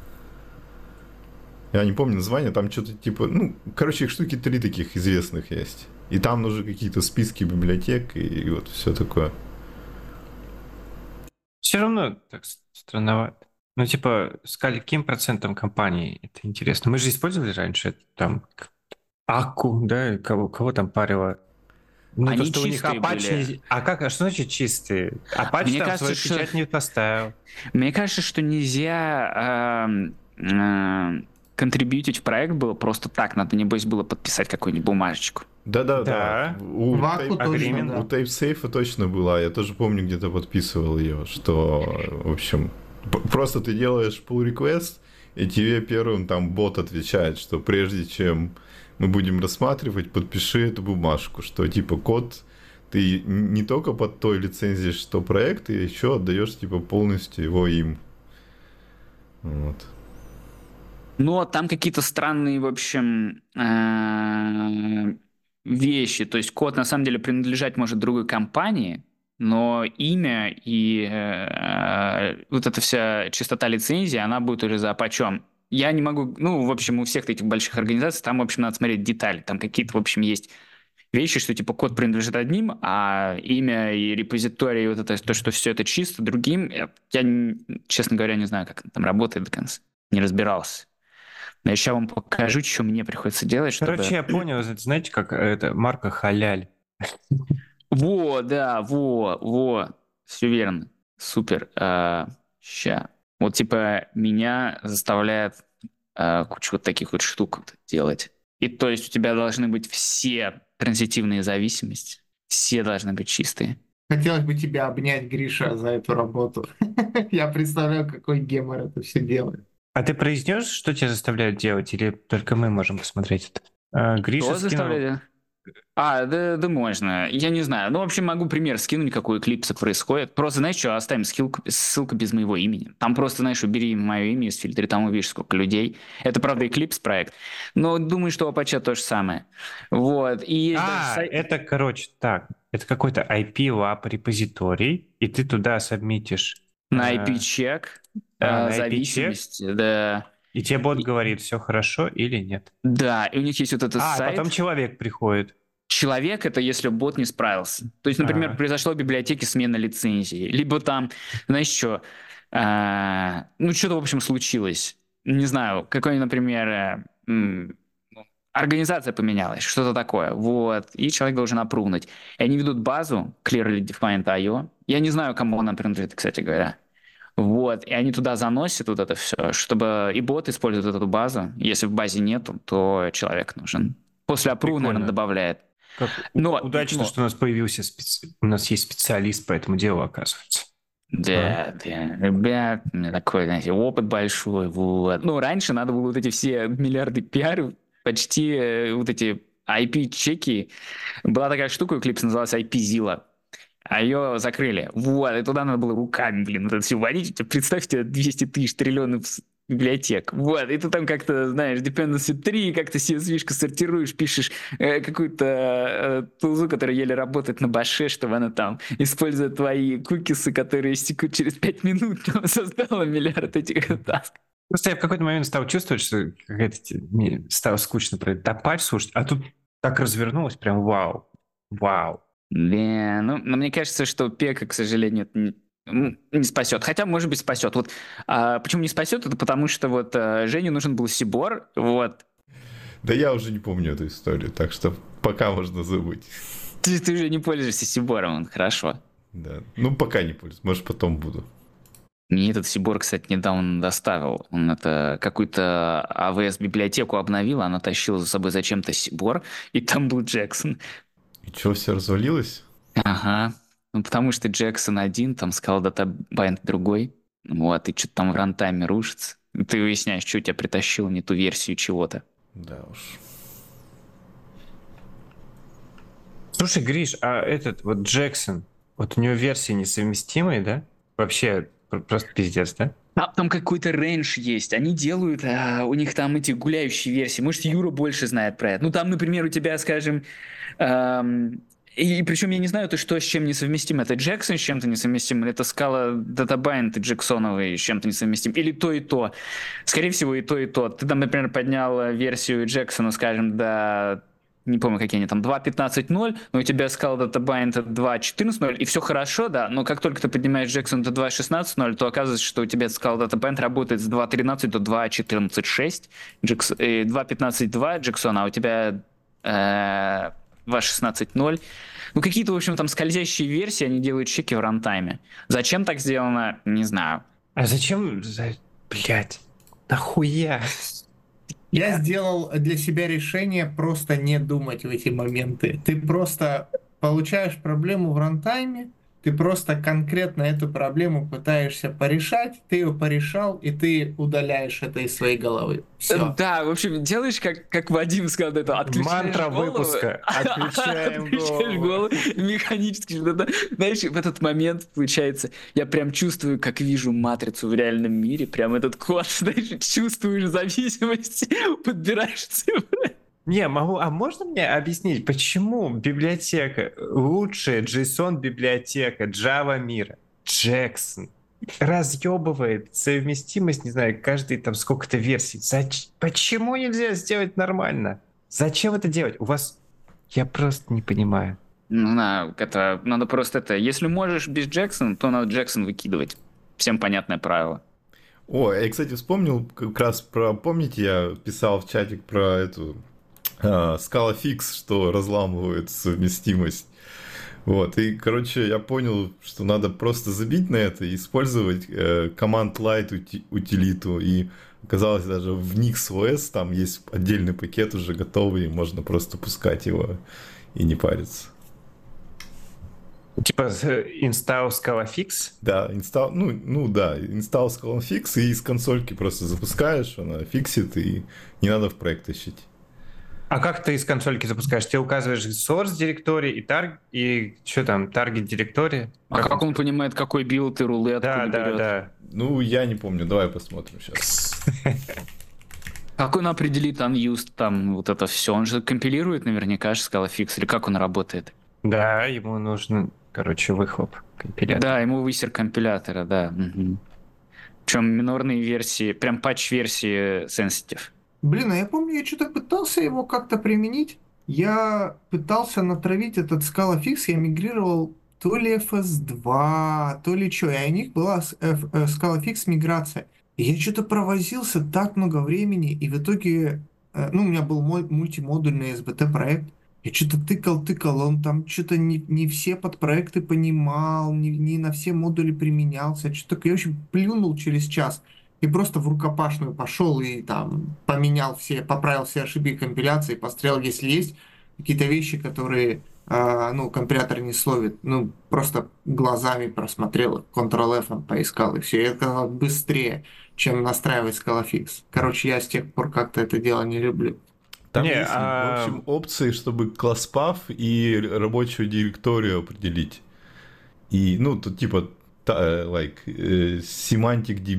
Я не помню название, там что-то типа, ну, короче, их штуки три таких известных есть. И там уже какие-то списки библиотек и, и вот все такое. Все равно так странновато. Ну, типа, с каким процентом компаний это интересно? Мы же использовали раньше там Акку, да, кого, кого там парило. Ну, Они то, что у них чистые Apache... были. А как, а что значит чистые? Apache Мне там кажется, свою что- печать не поставил. Мне кажется, что нельзя эм, э, контрибьютить в проект было просто так. Надо, небось, было подписать какую-нибудь бумажечку. Да-да-да. Да. У, В Аку Tape- точно, Agreement. да. у TapeSafe точно была. Я тоже помню, где-то подписывал ее, что, в общем, п- просто ты делаешь pull request, и тебе первым там бот отвечает, что прежде чем мы будем рассматривать, подпиши эту бумажку, что типа код ты не только под той лицензией, что проект, ты еще отдаешь типа полностью его им. Вот. Но там какие-то странные, в общем, э, вещи. То есть код на самом деле принадлежать может другой компании, но имя и э, вот эта вся чистота лицензии, она будет уже за почем. Я не могу, ну, в общем, у всех этих больших организаций, там, в общем, надо смотреть детали. Там какие-то, в общем, есть вещи, что типа код принадлежит одним, а имя и репозиторий, вот это, то, что все это чисто, другим. Я, я, честно говоря, не знаю, как это там работает до конца. Не разбирался. Но я сейчас вам покажу, что мне приходится делать, чтобы... Короче, я понял, это, знаете, как это марка халяль. Во, да, во, во. Все верно. Супер. А, ща. Вот типа меня заставляет а, кучу вот таких вот штук вот делать. И то есть у тебя должны быть все транзитивные зависимости. Все должны быть чистые. Хотелось бы тебя обнять, Гриша, за эту работу. Я представляю, какой гемор это все делает. А ты произнес, что тебя заставляют делать, или только мы можем посмотреть это? А, Гриша Что скинул... заставляет? А, да, да можно. Я не знаю. Ну, в общем, могу пример скинуть, какой эклипса происходит. Просто, знаешь что, оставим ссылку, ссылку без моего имени. Там просто, знаешь, убери мое имя из фильтра, там увидишь, сколько людей. Это, правда, эклипс проект. Но думаю, что у Apache то же самое. Вот. И есть даже А, сайт- это, короче, так. Это какой-то ай пи-лаб репозиторий, и ты туда сабмитишь. на э, ай пи-чек, а, на э, ай пи-чек? зависимости, да. И тебе бот И- говорит, все хорошо или нет. Да, и у них есть вот этот А, сайт. потом человек приходит. Человек — это если бот не справился. То есть, например, А. произошла в библиотеке смена лицензии. Либо там, знаешь что, а, ну, что-то, в общем, случилось. Не знаю, какой, например, э, м, ну, организация поменялась, что-то такое. Вот. И человек должен опрувнуть. И они ведут базу clearly defined ай о. Я не знаю, кому она принадлежит, кстати говоря. Вот. И они туда заносят вот это все, чтобы и бот использует эту базу. Если в базе нету, то человек нужен. После опрува, наверное, Прикольно. добавляет. Как Но- удачно, но- что у нас появился специ... у нас есть специалист по этому делу, оказывается. Да, да, ребят, у меня такой, знаете, опыт большой, вот. Ну, раньше надо было вот эти все миллиарды пиар, почти э, вот эти ай пи-чеки. Была такая штука, у Eclipse называлась ай пи-Zilla. А ее закрыли. Вот, и туда надо было руками, блин, вот это все вводить. Представьте, двести тысяч триллионов с- библиотек. Вот, и ты там как-то, знаешь, dependency три, как-то си эс ви-шку сортируешь, пишешь э, какую-то э, тулзу, которая еле работает на баше, чтобы она там, используя твои кукисы, которые истекут через пять минут, там, создала миллиард этих тасков. Просто я в какой-то момент стал чувствовать, что какая-то те- мне стало скучно про это топать, слушать, а тут так развернулось, прям вау, вау. Да, ну, но мне кажется, что Пека, к сожалению, это не, м, не спасет. Хотя, может быть, спасет. Вот а, почему не спасет? Это потому что вот а, Жене нужен был Сибор, вот. Да я уже не помню эту историю, так что пока можно забыть. Ты, ты же не пользуешься Сибором, он хорошо. Да. Ну, пока не пользуюсь, может, потом буду. Мне этот Сибор, кстати, недавно доставил. Он это какую-то эй ви эс-библиотеку обновил, она тащила за собой зачем-то Сибор, и там был Джексон. И что, все развалилось? Ага. Ну, потому что Джексон один, там сказал датабайнд другой. Вот, и что-то там в рантайме рушится. И ты выясняешь, что у тебя притащило не ту версию чего-то. Да уж. Слушай, Гриш, а этот вот Джексон, вот у него версии несовместимые, да? Вообще пр- просто пиздец, да? Там, там какой-то рейндж есть. Они делают, а, у них там эти гуляющие версии. Может, Юра больше знает про это. Ну, там, например, у тебя, скажем... эм, и причем я не знаю, ты что с чем несовместим. Это Джексон с чем-то несовместим, или это скала датабайнд Джексоновый с чем-то несовместим, или то и то. Скорее всего, и то, и то. Ты там, например, поднял версию Джексона, скажем, до... Не помню, какие они там, два пятнадцать ноль, но у тебя скала датабайнд два четырнадцать ноль, и все хорошо, да, но как только ты поднимаешь Джексон до два шестнадцать ноль, то оказывается, что у тебя скала датабайнд работает с два тринадцать до два четырнадцать шесть, Джекс... э, два пятнадцать два Джексона, а у тебя э, два шестнадцать ноль. Ну, какие-то, в общем, там скользящие версии, они делают чеки в рантайме. Зачем так сделано, не знаю. А зачем, за... блядь, нахуя? Я сделал для себя решение просто не думать в эти моменты. Ты просто получаешь проблему в рантайме, ты просто конкретно эту проблему пытаешься порешать, ты ее порешал, и ты удаляешь это из своей головы. Все. Да, в общем, делаешь, как, как Вадим сказал, это отключаешь Мантра голову, выпуска. Отключаем отключаешь голову. голову, механически что-то. Знаешь, в этот момент, получается, я прям чувствую, как вижу матрицу в реальном мире, прям этот код, знаешь, чувствуешь зависимость, подбираешь цифры. Не, могу. А можно мне объяснить, почему библиотека, лучшая JSON-библиотека Java мира, Jackson, разъебывает совместимость, не знаю, каждый там сколько-то версий? Зач... Почему нельзя сделать нормально? Зачем это делать? У вас... Я просто не понимаю. Ну, на, это, надо просто это... Если можешь без Джексона, то надо Джексон выкидывать. Всем понятное правило. О, я, кстати, вспомнил как раз про... Помните, я писал в чатик про эту... Uh, ScalaFix, что разламывает совместимость. Вот, и, короче, я понял, что надо просто забить на это и использовать uh, command line ути- утилиту. И оказалось, даже в NixOS там есть отдельный пакет уже готовый, можно просто пускать его и не париться. Типа install ScalaFix? Да, install, ну, ну да, install ScalaFix, и из консольки просто запускаешь, она фиксит, и не надо в проект тащить. А как ты из консольки запускаешь? Ты указываешь source директории и target, и что там, target директории? А как он понимает, какой билд и рулетку Да, да, берет? да. Ну, я не помню, давай посмотрим сейчас. Как он определит unused там вот это все? Он же компилирует наверняка же ScalaFix, или как он работает? Да, ему нужен, короче, выхлоп компилятора. Да, ему высер компилятора, да. Угу. Причем минорные версии, прям патч-версии sensitive. Блин, а я помню, я что-то пытался его как-то применить. Я пытался натравить этот ScalaFix, я мигрировал то ли эф эс два, то ли что, и у них была с- F- э, ScalaFix миграция. И я что-то провозился так много времени, и в итоге, э, ну, у меня был мой мультимодульный эс би ти проект, я что-то тыкал, тыкал, он там что-то не, не все подпроекты понимал, не, не на все модули применялся, что-то я, в общем, плюнул через час. И просто в рукопашную пошел и там поменял все, поправил все ошибки компиляции, посмотрел, если есть какие-то вещи, которые, а, ну, компилятор не словит. Ну, просто глазами просмотрел, контрол-эф поискал, и все. И это оказалось быстрее, чем настраивать ScalaFix. Короче, я с тех пор как-то это дело не люблю. Там Не, есть, а- в общем, опции, чтобы класс паф и рабочую директорию определить. И, ну, тут типа та- like, э, semantic ди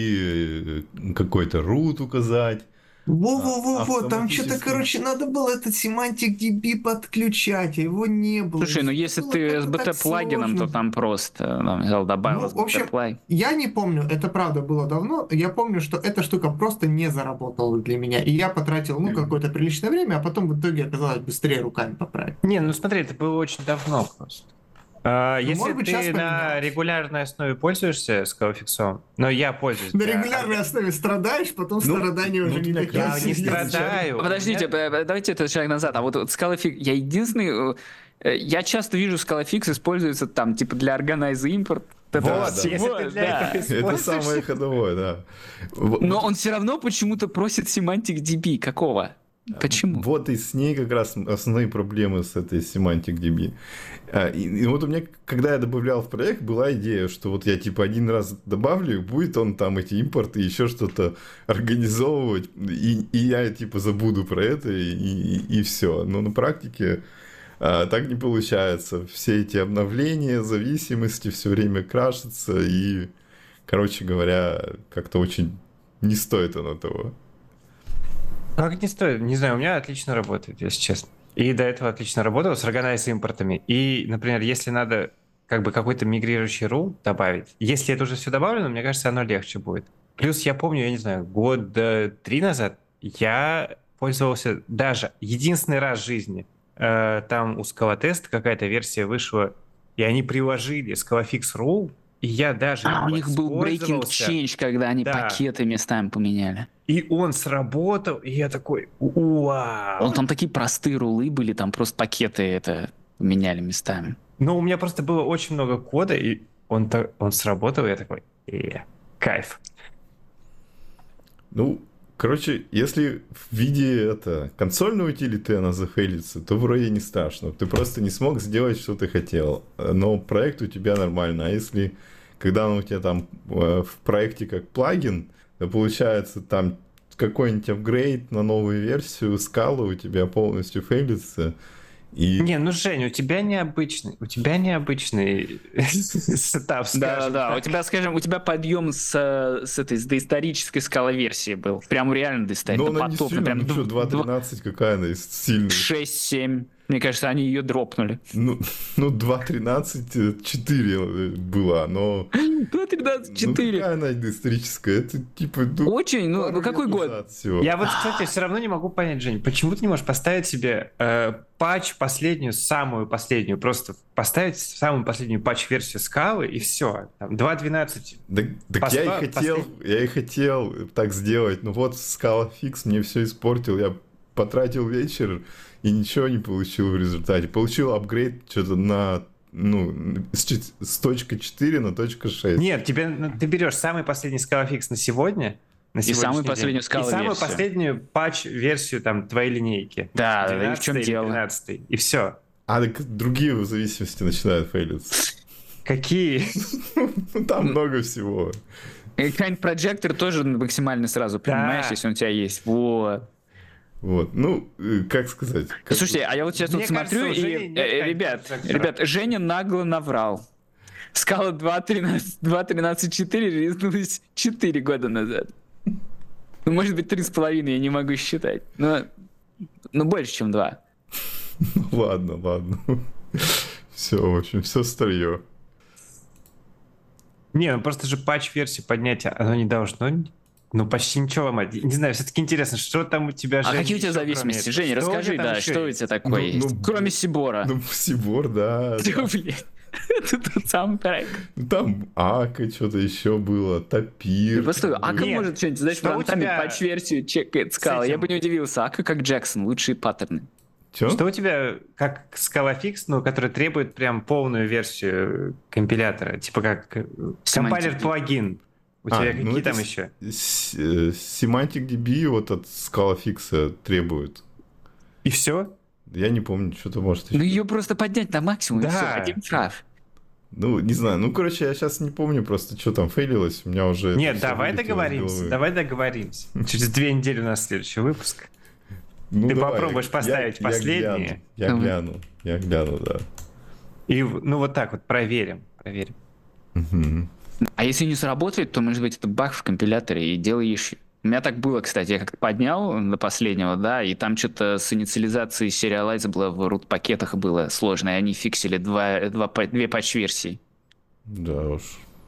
би, э, какой-то root указать. Во-во-во-во, там автоматически. что-то, короче, надо было этот semantic ди би подключать, а его не было. Слушай, ну И если было ты как-то эс би так ти-плагином, то сложно. там просто там, взял, добавил Ну, в общем, эс би ти-плагин. я не помню, это правда было давно. Я помню, что эта штука просто не заработала для меня. И я потратил, ну, какое-то приличное время, а потом в итоге оказалось быстрее руками поправить. Не, ну смотри, это было очень давно просто. А, если может быть, сейчас ты на поменялось. регулярной основе пользуешься ScalaFix, но я пользуюсь. На да. регулярной основе страдаешь, потом Ну, страдания ну, уже не для такие Я не серьезные. страдаю. Подождите, У меня- б- б- давайте это шаг назад. А вот, вот ScalaFix, я единственный, э, я часто вижу ScalaFix используется там типа для organize import. Да, этого да. всего, Если ты для да. этого Это используешь- самое ходовое, да. В- Но он все равно почему-то просит semantic ди би. Какого? Почему? Вот и с ней как раз основные проблемы с этой semantic ди би. А, И, и вот у меня, когда я добавлял в проект, была идея, что вот я типа один раз добавлю, будет он там эти импорты, еще что-то организовывать, и, и я типа забуду про это, и, и, и все. Но на практике а, так не получается. Все эти обновления, зависимости все время крашатся, и, короче говоря, как-то очень не стоит оно того. Как не стоит? Не знаю, у меня отлично работает, если честно. И до этого отлично работал с органайз импортами. И, например, если надо как бы какой-то мигрирующий рул добавить, если это уже все добавлено, мне кажется, оно легче будет. Плюс я помню, я не знаю, год три назад я пользовался даже единственный раз в жизни. э, там у Scala-Test какая-то версия вышла, и они приложили ScalaFix Rule, и я даже А, у них был breaking воспользовался. change, когда они Да. пакеты местами поменяли. И он сработал, и я такой, вау. Он там такие простые рулы были, там просто пакеты это меняли местами. Но у меня просто было очень много кода, и он, та- он сработал, и я такой, э, кайф. Ну, Короче, если в виде это, консольной утилиты она зафейлится, то вроде не страшно. Ты просто не смог сделать, что ты хотел. Но проект у тебя нормально. А если, когда он у тебя там в проекте как плагин, то получается там какой-нибудь апгрейд на новую версию, скала у тебя полностью фейлится. И... Не, ну, Жень, у тебя необычный, у тебя необычный сетап, скажем Да, да, да. так. У тебя, скажем, у тебя подъем с, с этой с доисторической скала-версии был. Прям реально доисторический. Но она не сильно, ну что, два тринадцать какая она сильная. шесть семь. Мне кажется, они ее дропнули. Ну, ну два тринадцать четыре была, но... два тринадцать четыре. Ну, какая она доисторическая? Это типа... Ну, очень, ну, ну какой год? Всего. Я вот, кстати, все равно не могу понять, Жень, почему ты не можешь поставить себе э, патч последнюю, самую последнюю, просто поставить самую последнюю патч-версию скалы и все. Там, два двенадцать. Да, так Посла... я и хотел, послед... я и хотел так сделать, но вот Scala Fix мне все испортил, я потратил вечер и ничего не получил в результате. Получил апгрейд что-то на, ну, с, с точка четыре на точка шесть. Нет, тебе, ну, ты берешь самый последний Scala Fix на сегодня, на и самую последнюю Scala и самую последнюю патч-версию там твоей линейки. Да, да, и в чем дело? двенадцатый, и все. А так другие в зависимости начинают фейлиться. Какие? Там много всего. Kind Projector тоже максимально сразу понимаешь, если он у тебя есть. Вот. Вот, ну, как сказать? Как... Слушайте, а я вот сейчас тут смотрю, и, э, ребят, ребят, Женя нагло наврал. Скала два тринадцать четыре релизнулась четыре года назад. Ну, может быть, три с половиной, я не могу считать. Но, но больше, чем два. Ну, ладно, ладно. Все, в общем, все старье. Не, ну просто же патч-версию поднять, оно не должно... Ну, почти ничего ломать. Не знаю, все-таки интересно, что там у тебя... А какие у тебя зависимости? Женя, расскажи, да, что у тебя такое есть? Кроме Сибора. Ну, Сибор, да. Да, блядь. Это тот самый проект. Там Ака что-то еще было, Тапир. Постой, Ака может что-нибудь, знаешь, фронтами патч-версию чекает скала. Я бы не удивился. Ака как Джексон, лучшие паттерны. Че? Что у тебя, как Scala Fix, ну, который требует прям полную версию компилятора, типа как компайлер-плагин. У тебя а, какие ну там еще? Semantic ди би вот от Scala Fix требует. И все? Я не помню, что-то может еще. Ну ее просто поднять на максимум, да. И все, один прав. Ну, не знаю, ну, короче, я сейчас не помню просто, что там фейлилось, у меня уже... Нет, давай договоримся, давай договоримся. Через две недели у нас следующий выпуск. Ну, Ты давай, попробуешь я, поставить я, последние. Я гляну, я гляну, я гляну, да. И, ну, вот так вот проверим, проверим. Угу. А если не сработает, то, может быть, это баг в компиляторе, и делаешь... У меня так было, кстати, я как-то поднял до последнего, да, и там что-то с инициализацией сериалайзабла в root-пакетах было сложно, и они фиксили два, два, две патч-версии. Да уж.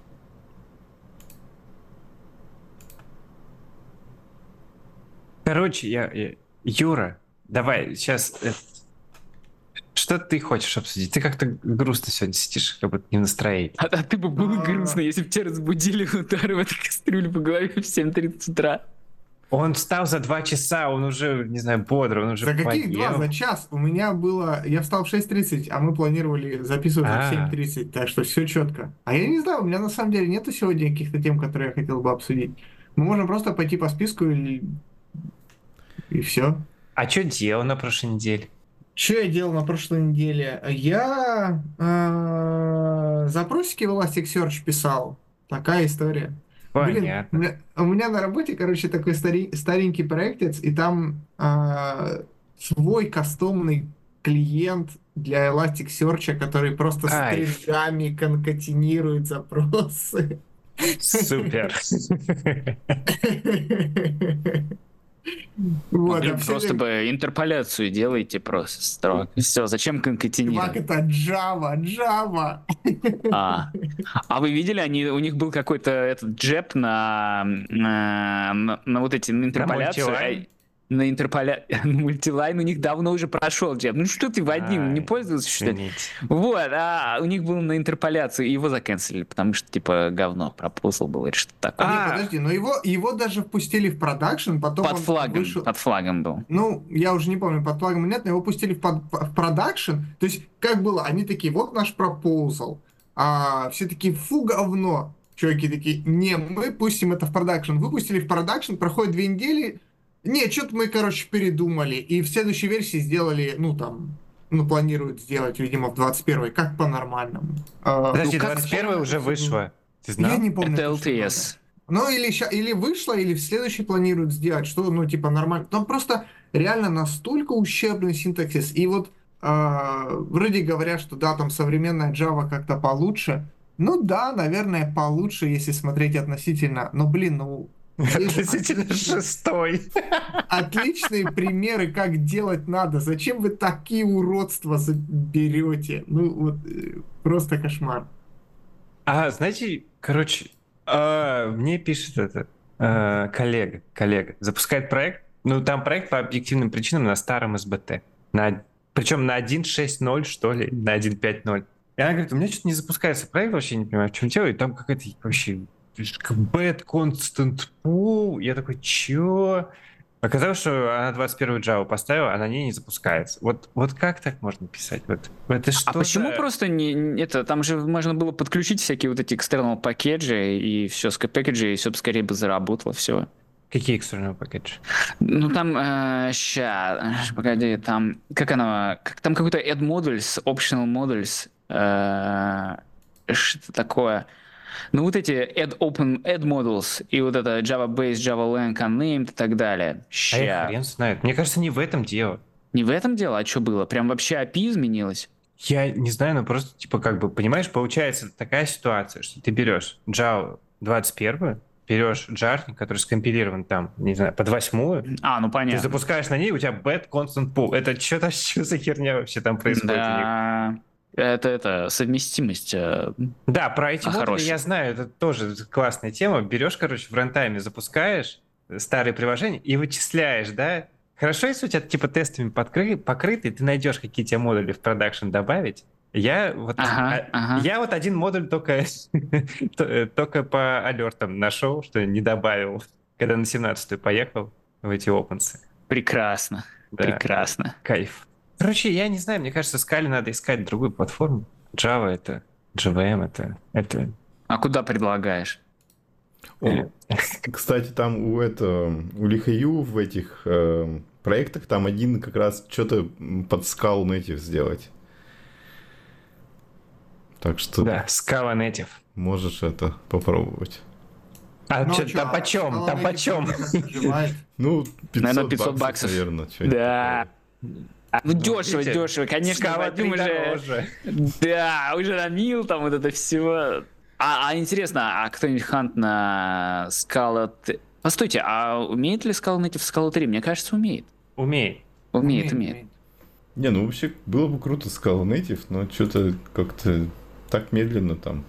Короче, я, я... Юра, давай, сейчас... Что ты хочешь обсудить? Ты как-то грустно сегодня сидишь, как будто не в настроении. А, а ты бы был грустно, если бы тебя разбудили ударом этой кастрюли по голове в семь тридцать утра. Он встал за два часа, он уже, не знаю, бодро, он уже За каких два? За час? У меня было... Я встал в шесть тридцать, а мы планировали записывать в семь тридцать, так что все четко. А я не знаю, у меня на самом деле нету сегодня каких-то тем, которые я хотел бы обсудить. Мы можем просто пойти по списку и... И все. А что делал на прошлой неделе? Что я делал на прошлой неделе? Я э, запросики в Elasticsearch писал. Такая история. Понятно. Блин, у меня на работе, короче, такой стари, старенький проектец, и там э, свой кастомный клиент для Elasticsearch, который просто Ай. стрингами конкатинирует запросы. Супер. Вот, а просто все... бы интерполяцию делайте просто строк. Все, зачем конкатинировать? Чувак, это Java, Java. А, а вы видели, они, у них был какой-то этот джеб на, на, на, на вот эти на интерполяцию. На на интерполя... на мультилайн у них давно уже прошел джеб. Ну что ты, Вадим, а, не пользовался, что ли? Вот, а у них был на интерполяцию, и его заканцелили, потому что, типа, говно, пропозал был или что-то такое. А, не, подожди, но его, его даже впустили в продакшн, потом под он флагом, вышел... под флагом был. Ну, я уже не помню, под флагом или нет, но его пустили в, под... в продакшн. То есть, как было, они такие, вот наш пропозал. А все такие, фу, говно. чуваки такие, не, мы пустим это в продакшн. Выпустили в продакшн, проходит две недели, не, что-то мы, короче, передумали. И в следующей версии сделали, ну, там, ну, планируют сделать, видимо, в двадцать первой, как по-нормальному. А, Подожди, ну, как двадцать первая по- уже вышла. Ты знал? Я не помню. Это точно, эл ти эс. когда. Ну, или, ща- или вышло, или в следующий планируют сделать, что, ну, типа, нормально. Там просто реально настолько ущербный синтаксис. И вот а, вроде говорят, что да, там современная Java как-то получше. Ну да, наверное, получше, если смотреть относительно. Но, блин, ну... есть же Относительно отличные- шестой. Отличные примеры, как делать надо. Зачем вы такие уродства за- берете? Ну, вот, э, просто кошмар. А, знаете, короче, а, мне пишет это а, коллега, коллега, запускает проект, ну, там проект по объективным причинам на старом эс би ти, на, причем на один точка шесть ноль, что ли, на один точка пять ноль. И она говорит, у меня что-то не запускается проект, вообще не понимаю, в чем дело, и там какая-то вообще bad constant pool. Я такой, чё? Оказалось, что она двадцать первую Java поставила, а на ней не запускается. Вот, вот как так можно писать? Вот, это что А почему за- просто не не- это? Там же можно было подключить всякие вот эти external пакеджи и все, пакеджи, и все скорее бы заработало, все. Какие external packages? Ну там, э, ща, погоди, там, как оно, как, там какой-то add modules, optional modules, э, что такое? Ну вот эти add open, add modules и вот это Java Base, Java Lang, unnamed и так далее. А Ща. я хрен знает. Мне кажется, не в этом дело. Не в этом дело, а что было? Прям вообще эй пи ай изменилось? Я не знаю, но просто, типа, как бы, понимаешь, получается такая ситуация, что ты берешь Java двадцать первую, берешь джарник, который скомпилирован там, не знаю, под восьмую, А, ну ты понятно. запускаешь на ней, у тебя bad constant pool. Это что-то, что за херня вообще там происходит у них? Да, это, это совместимость. э, Да, про эти А, модули хороший. я знаю, это тоже классная тема. Берешь, короче, в рантайме запускаешь старые приложения и вычисляешь, да? Хорошо, если у тебя типа тестами подкры- покрыты, и ты найдешь, какие тебе модули в продакшн добавить. Я вот, Ага, а- ага. я вот один модуль только, то- только по алертам нашел, что не добавил, когда на семнадцатую поехал в эти опенсы. Прекрасно, Да, прекрасно. кайф. Короче, я не знаю, мне кажется, Scala надо искать другую платформу. Java это, джей ви эм это, это А куда предлагаешь? О, кстати, там у этого, у Лихаю в этих э, проектах там один как раз что-то под Scala Native сделать. Так что Да, Scala Native. можешь это попробовать. А Ну, чё, чё, там почем? Scala Там Native почем? как выживает. Ну, пятьсот, Наверное, пятьсот баксов, баксов. наверное. что-нибудь Да. А, Ну, дешево, видите, дешево, конечно, Scala возьмем три уже. дороже. Да, уже на мил там вот это все. А, а интересно, а кто-нибудь хант на Scala... т- Постойте, а умеет ли Scala Native в Scala три? Мне кажется, умеет. Умеет. Умеет, умеет. Не, ну вообще было бы круто Scala Native, но что-то как-то так медленно там.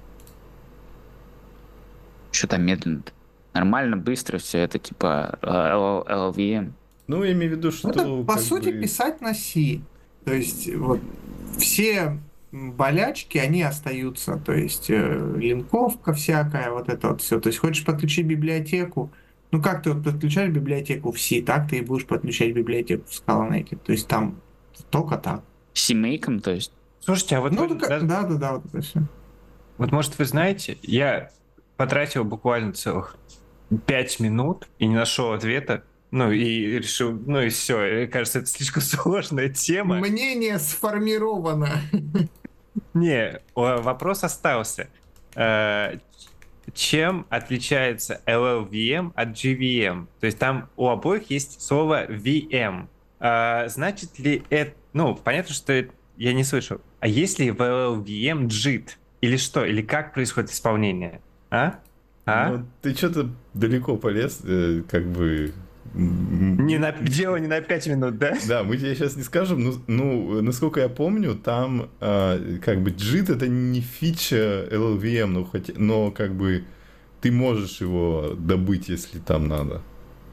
Что там медленно-то? Нормально, быстро все это, типа э, эл эл ви эм. Ну, я имею в виду, что... Это, по как сути, бы- писать на C. То есть, вот, все болячки, они остаются. То есть, э, линковка всякая, вот это вот все. То есть, хочешь подключить библиотеку, ну, как ты вот подключаешь библиотеку в C, так ты и будешь подключать библиотеку в Scala Native. То есть, там только так. Симейком, то есть. Слушайте, а вот, Ну, вы- да, да- да, да, вот это все. вот может вы знаете, я потратил буквально целых пять минут и не нашел ответа. Ну и решил, ну и все. Кажется, это слишком сложная тема. Мнение сформировано. Не, о, вопрос остался. Э, Чем отличается эл эл ви эм от джей ви эм? То есть там у обоих есть слово ви эм. А, значит ли это... Ну, понятно, что это- я не слышал. А есть ли в эл эл ви эм джит? Или что? Или как происходит исполнение? А? А? Ну, ты что-то далеко полез, э, как бы... м, Не на, дело не на пять минут, да? Да, мы тебе сейчас не скажем, ну, ну, насколько я помню, там а, как бы джит это не фича эл эл ви эм, но, хотя, но как бы ты можешь его добыть, если там надо.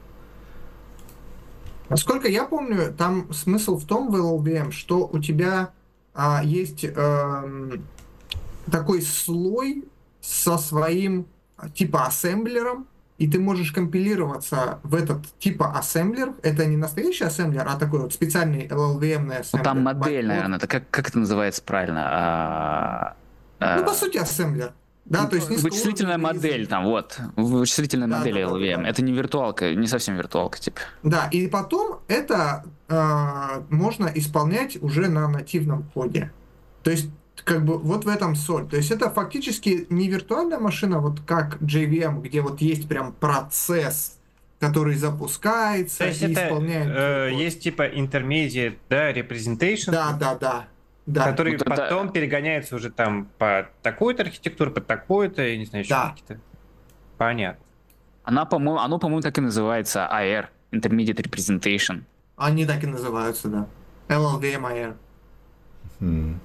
Насколько я помню, там смысл в том в эл эл ви эм, что у тебя а, есть эм, такой слой со своим а, типа ассемблером, и ты можешь компилироваться в этот типа ассемблер. Это не настоящий ассемблер, а такой вот специальный эл эл ви эм-ный Ну, ассемблер. там модель, Вот. наверное. Это как, как это называется правильно? А, а, Ну, по сути, ассемблер. Да, то есть Вычислительная модель там, вот. Вычислительная Да, модель да, да, эл ви эм. да. Это не виртуалка, не совсем виртуалка, типа. Да, и потом это э, можно исполнять уже на нативном коде. То есть, как бы, вот в этом соль. То есть, это фактически не виртуальная машина, вот как джей ви эм, где вот есть прям процесс, который запускается То есть и это исполняет э, твой код. есть типа intermediate, да, representation, Да, да, да. Да, который Вот это- потом перегоняется уже там по такой-то архитектуре, по такой-то, я не знаю, еще Да. какие-то. Понятно. Она, по-моему, оно, по-моему, так и называется эй ар, Intermediate Representation. они так и называются, да. эл эл ви эм эй ар. М.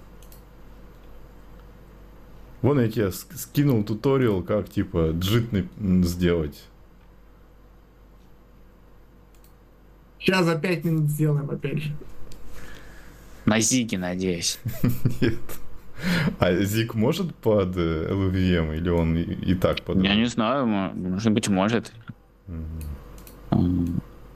Вон я тебе ск- скинул туториал, как типа джитный м, сделать. Сейчас за пять минут сделаем опять же. На Зиге, надеюсь. Нет. А Зик может под э, эл ви эм или он и, и так под? Я не знаю, мо- может быть, может. Мгм.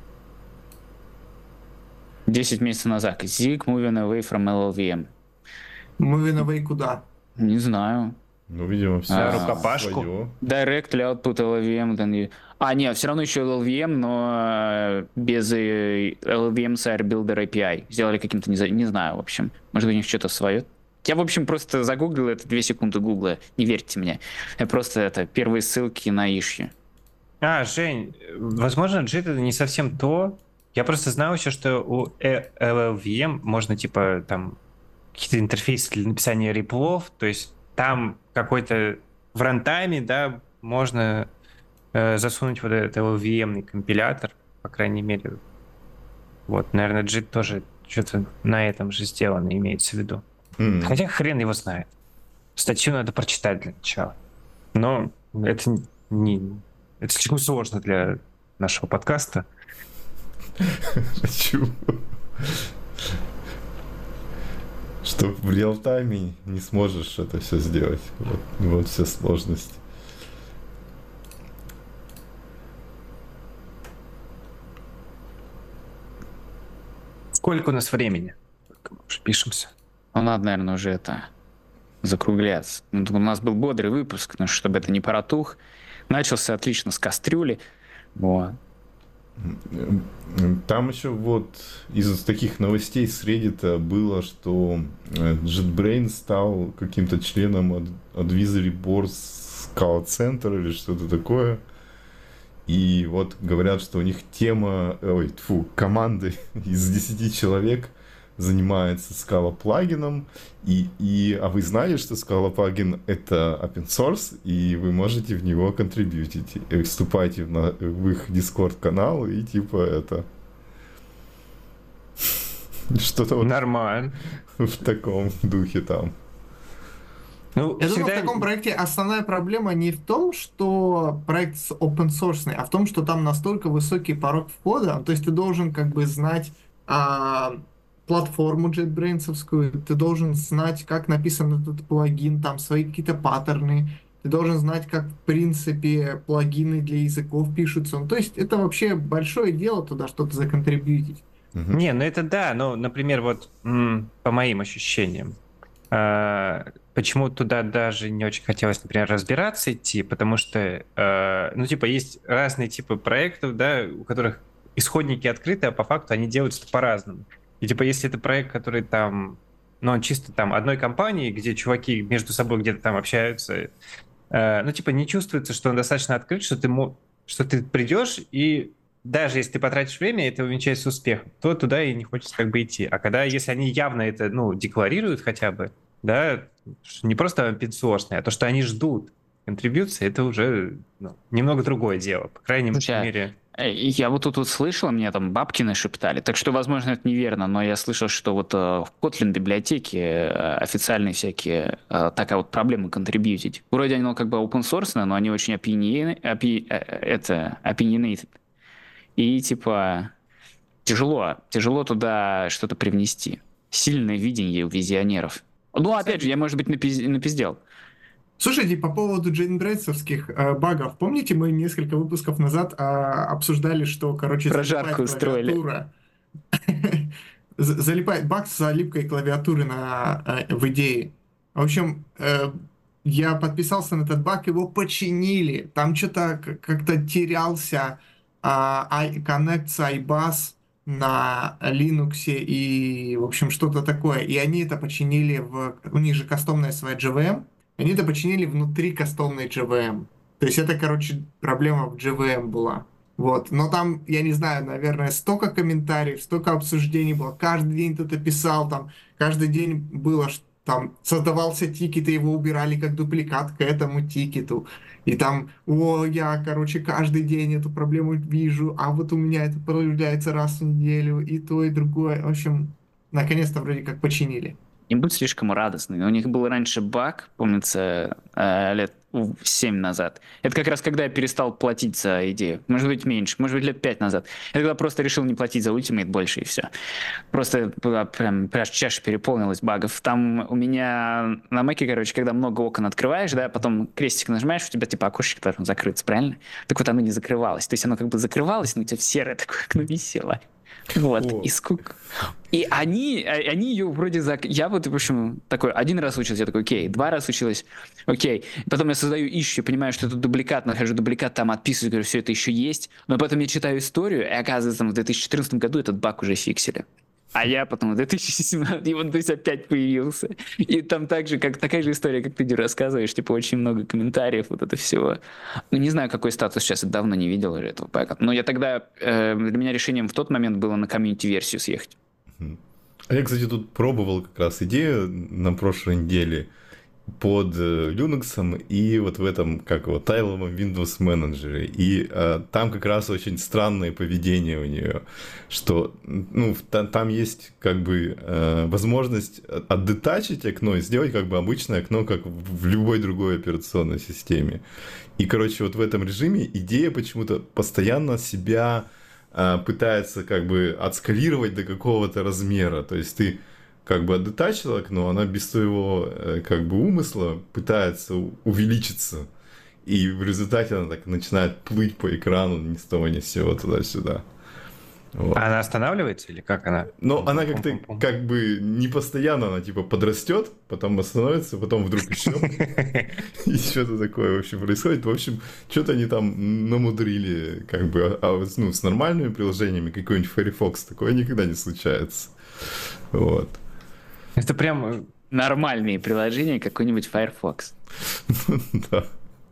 десять месяцев назад. Zig moving away from эл эл ви эм. Мы виноваты куда? Не знаю. Ну, видимо, все А, рукопашку. своё. Directly output эл эл ви эм. Then you... А, нет, все равно еще эл эл ви эм, но э, без э, эл эл ви эм Sire Builder эй пи ай. Сделали каким-то, не, за- не знаю, в общем. Может, у них что-то свое. Я, в общем, просто загуглил это, две секунды гугла. Не верьте мне. Я просто это первые ссылки на ишью. А, Жень, возможно, джит это не совсем то. Я просто знал еще, что у э- эл эл ви эм можно, типа, там, какие-то интерфейсы для написания реплов, то есть там какой-то в рантайме, да, можно э, засунуть вот этот эл эл ви эм-ный компилятор, по крайней мере. Вот, наверное, джит тоже что-то на этом же сделано, имеется в виду. М. Хотя хрен его знает. Статью надо прочитать для начала. Но это не... Это слишком сложно для нашего подкаста. Чего? Что в реал-тайме не сможешь это все сделать. Вот, вот вся сложность. Сколько у нас времени? Сколько мы уже пишемся? Ну, надо, наверное, уже это закругляться. Ну, У нас был бодрый выпуск, но чтобы это не поротух. Начался отлично с кастрюли. Вот. М, м, Там еще вот из таких новостей с Reddit было, что э, JetBrains стал каким-то членом Ad- Advisory Board Scala Center или что-то такое. И вот говорят, что у них тема, ой, тьфу, команды из десяти человек занимается Scala плагином. И, и, а вы знали, что Scala плагин это open source, и вы можете в него контрибьютить. И вступайте в, на- в их Discord канал и типа это... Что-то вот Нормально. в таком духе там. Ну, Я думаю, всегда... в таком проекте основная проблема не в том, что проект open source, а в том, что там настолько высокий порог входа, то есть ты должен как бы знать а, платформу JetBrains-овскую, ты должен знать, как написан этот плагин, там свои какие-то паттерны, ты должен знать, как в принципе плагины для языков пишутся. Ну, то есть это вообще большое дело туда что-то законтрибьютить. Мгм. Не, ну это да, но, например, вот м, по моим ощущениям, а, почему туда даже не очень хотелось, например, разбираться идти, потому что, а, ну, типа, есть разные типы проектов, да, у которых исходники открыты, а по факту они делаются по-разному. И, типа, если это проект, который там, ну, он чисто там одной компании, где чуваки между собой где-то там общаются, э, ну, типа, не чувствуется, что он достаточно открыт, что ты, мо- что ты придешь, и даже если ты потратишь время, и это увенчается успехом, то туда и не хочется как бы идти. А когда, если они явно это, ну, декларируют хотя бы, да, что не просто open source, а то, что они ждут контрибьюции, это уже ну, немного другое дело. По крайней Слушай, а мере, Э, Я вот тут вот слышал, мне там бабки нашептали, так что, возможно, это неверно, но я слышал, что вот э, в Kotlin библиотеке э, официальные всякие э, такая вот проблема контрибьютить. Вроде оно как бы open source, но они очень opinion- опи- э, это opinionated. И типа тяжело, тяжело туда что-то привнести. Сильное видение у визионеров. Ну, опять же, я, может быть, напиз- напиздел. Слушайте, по поводу JetBrains-овских э, багов, помните, мы несколько выпусков назад а, обсуждали, что, короче, Прожарку залипает устроили. клавиатура. За- Залипает баг с залипкой клавиатуры на, э, в идее. В общем, э, я подписался на этот баг, его починили. Там что-то как-то терялся а, ай- коннект iBus на Linux и, в общем, что-то такое. И они это починили в... У них же кастомная своя джи ви эм. Они это починили внутри кастомной джи ви эм. То есть это, короче, проблема в джи ви эм была. Вот. Но там, я не знаю, наверное, столько комментариев, столько обсуждений было. Каждый день кто-то писал, там, каждый день было, что там создавался тикет, и его убирали как дубликат к этому тикету. И там, о, я, короче, каждый день эту проблему вижу, а вот у меня это появляется раз в неделю, и то, и другое. В общем, наконец-то вроде как починили. Не будь слишком радостный. У них был раньше баг, помнится, э, лет семь назад. Это как раз когда я перестал платить за идею. Может быть, меньше, может быть, лет пять назад. Я тогда просто решил не платить за Ultimate больше, и все. Просто была прям, прям чаша переполнилась багов. Там у меня на Маке, короче, когда много окон открываешь, да, потом крестик нажимаешь, у тебя типа окошечко должно закрыться, правильно? Так вот оно не закрывалось. То есть оно как бы закрывалось, но у тебя в серое такое окно висело. Вот, О. и сколько... И они, они ее вроде... Зак... Я вот, в общем, такой, один раз учился, я такой, окей, два раза училась, окей. Потом я создаю ищу, понимаю, что это дубликат, нахожу дубликат, там отписываю, говорю, все это еще есть. Но потом я читаю историю, и оказывается, там, в две тысячи четырнадцатом году этот баг уже фиксили. А я потом в две тысячи семнадцатом, и он то есть опять появился. И там так же, как, такая же история, как ты, Дю, рассказываешь, типа очень много комментариев, вот это всего. Ну, не знаю, какой статус сейчас, я давно не видел уже этого бага. Но я тогда, э, для меня решением в тот момент было на комьюнити-версию съехать. А я, кстати, тут пробовал как раз идею на прошлой неделе под Linux и вот в этом, как его, тайловом Windows менеджере. И а, там как раз очень странное поведение у нее, что ну, там, там есть как бы а, возможность отдетачить окно и сделать как бы обычное окно, как в любой другой операционной системе. И, короче, вот в этом режиме идея почему-то постоянно себя а, пытается как бы отскалировать до какого-то размера. То есть ты как бы отдетачил окно, она без своего как бы умысла пытается увеличиться. И в результате она так начинает плыть по экрану ни с того ни с сего туда-сюда. Вот. А она останавливается или как она? Но она как-то как бы не постоянно, она типа подрастет, потом остановится, потом вдруг еще. И что-то такое, в общем, происходит. В общем, что-то они там намудрили, как бы, а ну, с нормальными приложениями, какой-нибудь Firefox, такое никогда не случается. Вот. Это прям... Нормальные приложения, какой-нибудь Firefox. Да.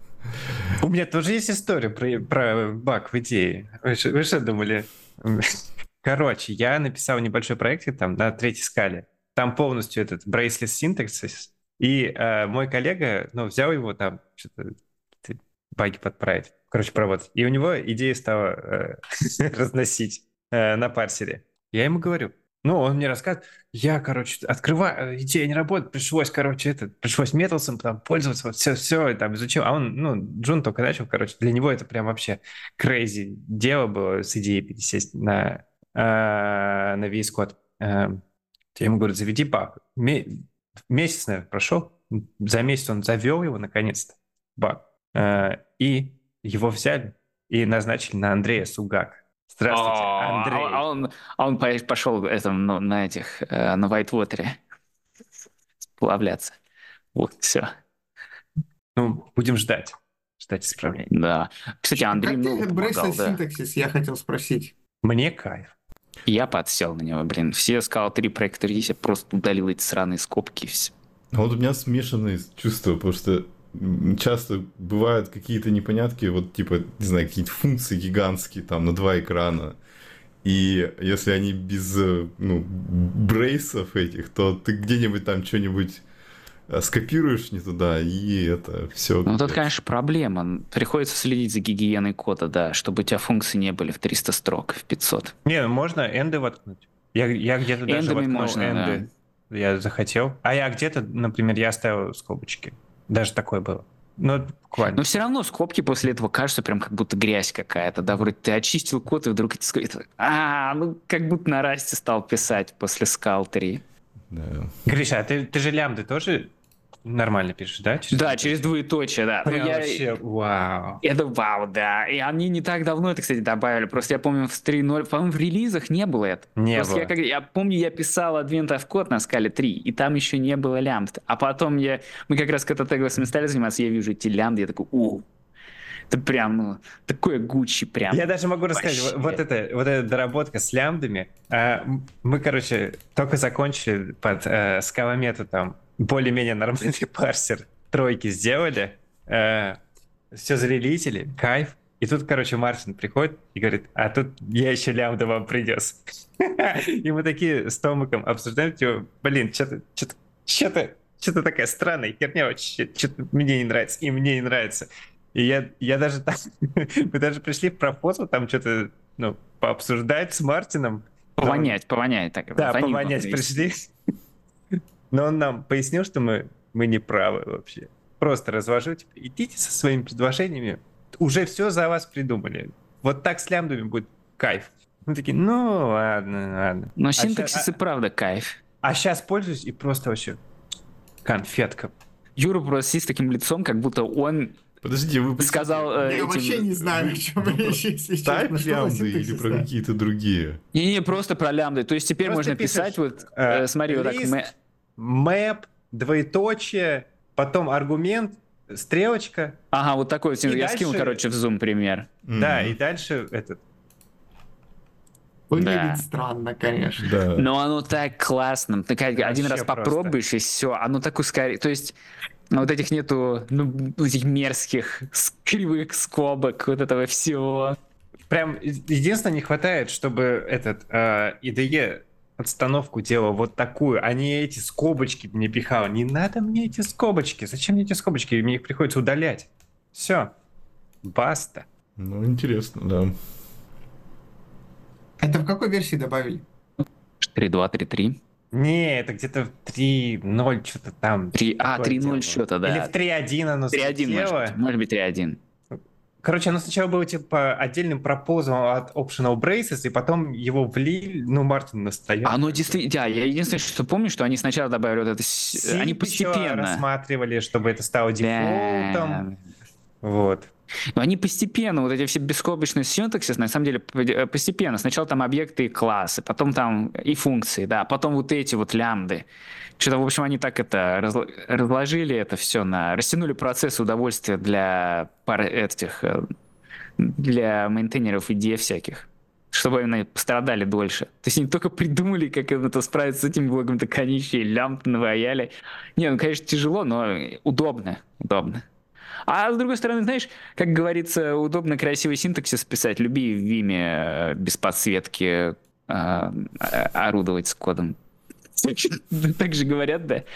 У меня тоже есть история про, про баг в идее. Вы, вы что думали? Короче, я написал небольшой проект там на третьей скале. Там полностью этот braceless syntaxis. И э, мой коллега, ну, взял его там, что-то баги подправить. Короче, провод. И у него идея стала э, разносить э, на парсере. Я ему говорю, ну, он мне рассказывает, я, короче, открываю, идея не работает, пришлось, короче, это, пришлось металсом там пользоваться, вот все, все, там изучил. А он, ну, Джун только начал, короче, для него это прям вообще crazy дело было с идеей пересесть на, э, на ви эс Code. Э, я ему говорю, заведи баг. Месяц, наверное, прошел, за месяц он завел его, наконец-то, баг. Э, и его взяли и назначили на Андрея Сугак. Здравствуйте, Андрей. А он, а он пошел этом, ну, на этих, на Whitewater сплавляться. Вот, все. Ну, будем ждать. Ждать исправления. Да. Кстати, Андрей много много помогал, Braceless да. Syntaxis, я хотел спросить. Мне кайф. Я подсел на него, блин. Все сказал три проекта релиза, я просто удалил эти сраные скобки и все. А вот у меня смешанные чувства, потому что часто бывают какие-то непонятки, вот типа, не знаю, какие-то функции гигантские там на два экрана. И если они без, ну, брейсов этих, то ты где-нибудь там что-нибудь скопируешь не туда, и это все. Ну, тут, конечно, проблема. Приходится следить за гигиеной кода, да, чтобы у тебя функции не были в триста строк, в пятьсот. Не, ну можно энды воткнуть. Я, я где-то даже Эндами воткнул можно, энды. Да. Я захотел. А я где-то, например, я оставил скобочки. Даже такое было. Ну, буквально. Но все равно скобки после этого кажутся прям как будто грязь какая-то, да, вроде ты очистил код, и вдруг эти скобки... А, ну, как будто на расте стал писать после скал три. Да. Гриша, а ты, ты же лямбды тоже нормально пишешь, да? Да, через двоеточие, да. Прям Ну, я- вообще, вау. Это вау, да. И они не так давно это, кстати, добавили. Просто я помню, в три ноль, по-моему, в релизах не было это. Не Просто было. Я, как, я помню, я писал Advent of Code на скале три, и там еще не было лямбд. А потом я, мы как раз когда тегласами стали заниматься, я вижу эти лямбды, я такой, у, это прям, ну, такое Гуччи прям. Я даже могу рассказать, Вообще. вот, вот это, вот эта доработка с лямбдами. а, м- мы, короче, только закончили под э, Scala методом более-менее нормальный парсер тройки сделали, все зарелизили, кайф. И тут, короче, Мартин приходит и говорит, а тут я еще лямбда вам принес. И мы такие с Томиком обсуждаем, типа, блин, что-то, что-то, что-то, что-то такая странная херня, вообще, что-то мне не нравится, и мне не нравится. И я, я даже так, мы даже пришли в профозу, там что-то, ну, пообсуждать с Мартином. Повонять, повонять. Так, Да, воним повонять вот пришли. Но он нам пояснил, что мы, мы не правы вообще. Просто разложу, типа, идите со своими предложениями, уже все за вас придумали. Вот так с лямбдами будет кайф. Мы такие, ну ладно, ладно. Но А синтаксис ща- и правда кайф. А сейчас пользуюсь и просто вообще конфетка. Юра просто сидит с таким лицом, как будто он Подождите, вы сказал э, Я этим- вообще не знаю, о чем речь, если честно. Type Что за лямбды или синтаксис, про да? какие-то другие? Не-не, просто про лямбды. То есть теперь Просто можно пишешь, писать вот, э, э, смотри, вот так, лист, мы- мэп, двоеточие, потом аргумент, стрелочка. Ага, вот такой вот. И Я скинул, дальше- короче, в Zoom пример. Да, Мгм. и дальше этот. Выглядит Да. странно, конечно. Да. Но оно так классно. Ты как один раз Вообще попробуешь, и все. Оно так ускорит. То есть ну, вот этих нету, ну, этих мерзких с- кривых скобок, вот этого всего. Прям единственное, не хватает, чтобы этот э, и ди и подстановку делал вот такую, а не эти скобочки мне пихал. Не надо мне эти скобочки. Зачем мне эти скобочки? Мне их приходится удалять. Все. Баста. Ну, интересно, да. Это в какой версии добавили? три два, три три. Не, это где-то в три ноль что-то там. три А, такое три ноль дело. что-то, да. Или в три один оно три один, может взлетело. быть. Может быть, три один. Короче, оно сначала было типа отдельным пропозом от Optional Braces, и потом его влили, ну, Мартин настоял. Оно действительно... Да, я единственное, что помню, что они сначала добавили вот это... с- Сип Они еще постепенно... рассматривали, чтобы это стало дефолтом. Да. Вот. Но они постепенно, вот эти все бескобочные синтаксис, на самом деле, п- постепенно. Сначала там объекты и классы, потом там и функции, да, потом вот эти вот лямбды. Что-то, в общем, они так это разл- разложили это все на... Растянули процесс удовольствия для пар этих... э, для мейнтейнеров идей всяких, чтобы они пострадали дольше. То есть они только придумали, как это справиться с этим блогом, так они еще и лямбд наваяли. Не, ну, конечно, тяжело, но удобно, удобно. А с другой стороны, знаешь, как говорится, удобно красивый синтаксис писать. Люби в Виме э, без подсветки э, э, орудовать с кодом. Так же говорят, да?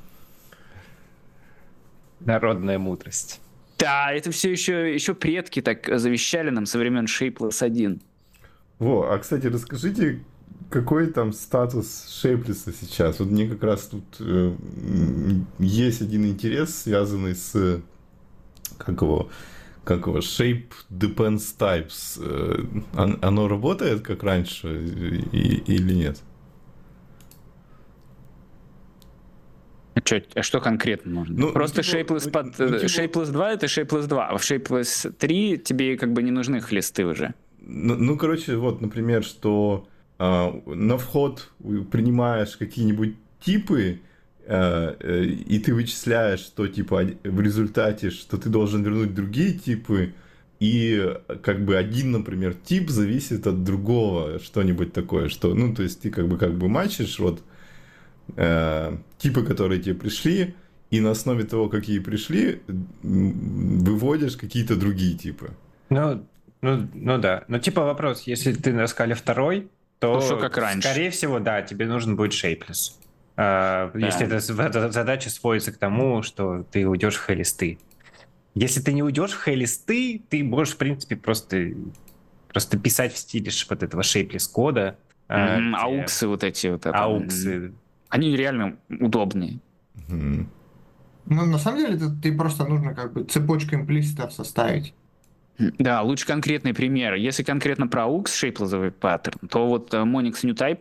Народная мудрость. Да, это все еще, еще предки так завещали нам со времен Shapeless один. Во, а, кстати, расскажите, какой там статус Шейплеса сейчас? Вот мне как раз тут э, м, есть один интерес, связанный с... Как его? Как его? Shape Depends Types. Э, он- оно работает как раньше и- или нет? А, чё- а что конкретно можно? Ну, Просто ну, типа, Shapeless, ну, под, ну, э, типа- Shapeless два это Shapeless два, а в Shapeless три тебе как бы не нужны хлисты уже. Ну, ну, короче, вот, например, что а, на вход принимаешь какие-нибудь типы, а, э, и ты вычисляешь, что типа од- в результате, что ты должен вернуть другие типы, и как бы один, например, тип зависит от другого, что-нибудь такое, что, ну, то есть ты как бы как бы матчишь вот э, типы, которые тебе пришли, и на основе того, какие пришли, м, выводишь какие-то другие типы. Ну, ну, ну да. Ну, типа вопрос, если ты на скале второй, то, То всё как раньше. скорее всего, да, тебе нужен будет shapeless. А, Если эта з- эта задача сводится к тому, что ты уйдешь в хелисты. Если ты не уйдешь в хелисты, ты можешь, в принципе, просто, просто писать в стиле ш- вот этого shapeless кода. а, Мгм, где Ауксы вот эти вот. это, Ауксы. м, Они реально удобные. Мгм. Ну, на самом деле, это ты просто нужно как бы цепочку имплиситов составить. Да, лучше конкретный пример. Если конкретно про AUX, шейплозовый паттерн, то вот э, Monix NewType,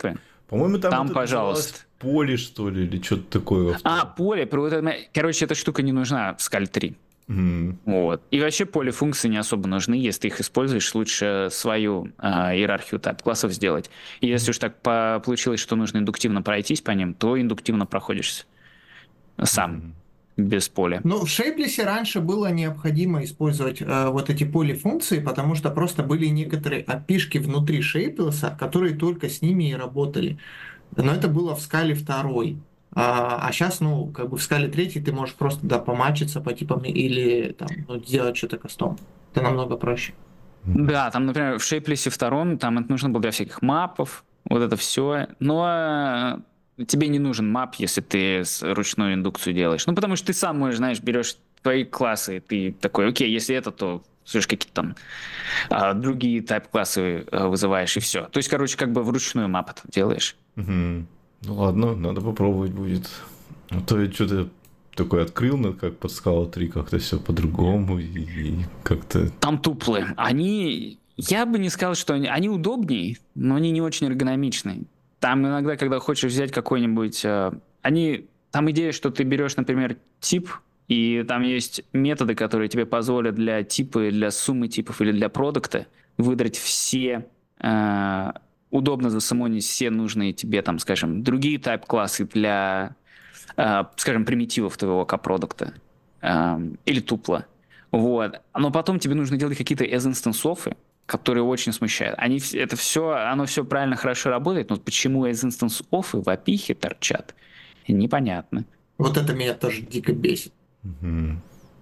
По-моему, там, Там, вот это пожалуйста. называлось поле, что ли, или что-то такое. А, поле, про вот это- короче, эта штука не нужна в скале три. Мгм. Вот. И вообще поле функции не особо нужны, если ты их используешь, лучше свою а, иерархию тайп-классов сделать. И если уж так по- получилось, что нужно индуктивно пройтись по ним, то индуктивно проходишься сам, Мгм. без поля. Ну, в Shapeless раньше было необходимо использовать э, вот эти полифункции, потому что просто были некоторые опишки внутри Shapeless, которые только с ними и работали. Но это было в скале второй. А, а сейчас, ну, как бы в скале третьей ты можешь просто, да, помачиться по типам или там, ну, сделать что-то кастом. Это намного проще. Да, там, например, в Shapeless втором, там это нужно было для всяких мапов, вот это все. Но э, тебе не нужен мап, если ты с- ручную индукцию делаешь. Ну, потому что ты сам можешь, знаешь, берешь твои классы, ты такой, окей, если это, то слышишь, какие-то там а, другие тайп-классы э, вызываешь, и все. То есть, короче, как бы вручную мап это делаешь. Мгм. Ну ладно, надо попробовать будет. А то я что-то такое открыл, но как под Scala три как-то все по-другому и, и как-то... Там туплы. Они, я бы не сказал, что они, они удобнее, но они не очень эргономичные. Там иногда, когда хочешь взять какой-нибудь... э, они, там идея, что ты берешь, например, тип, и там есть методы, которые тебе позволят для типа, для суммы типов или для продукта выдрать все... э, удобно засамонить все нужные тебе, там, скажем, другие тайп-классы для, э, скажем, примитивов твоего копродукта э, или тупла. Вот. Но потом тебе нужно делать какие-то as-instance-оффы, которые очень смущают. Они, вс- это все, оно все правильно, хорошо работает, но почему as-instance-оффы в опихе торчат, непонятно. Вот это меня тоже дико бесит. Мгм.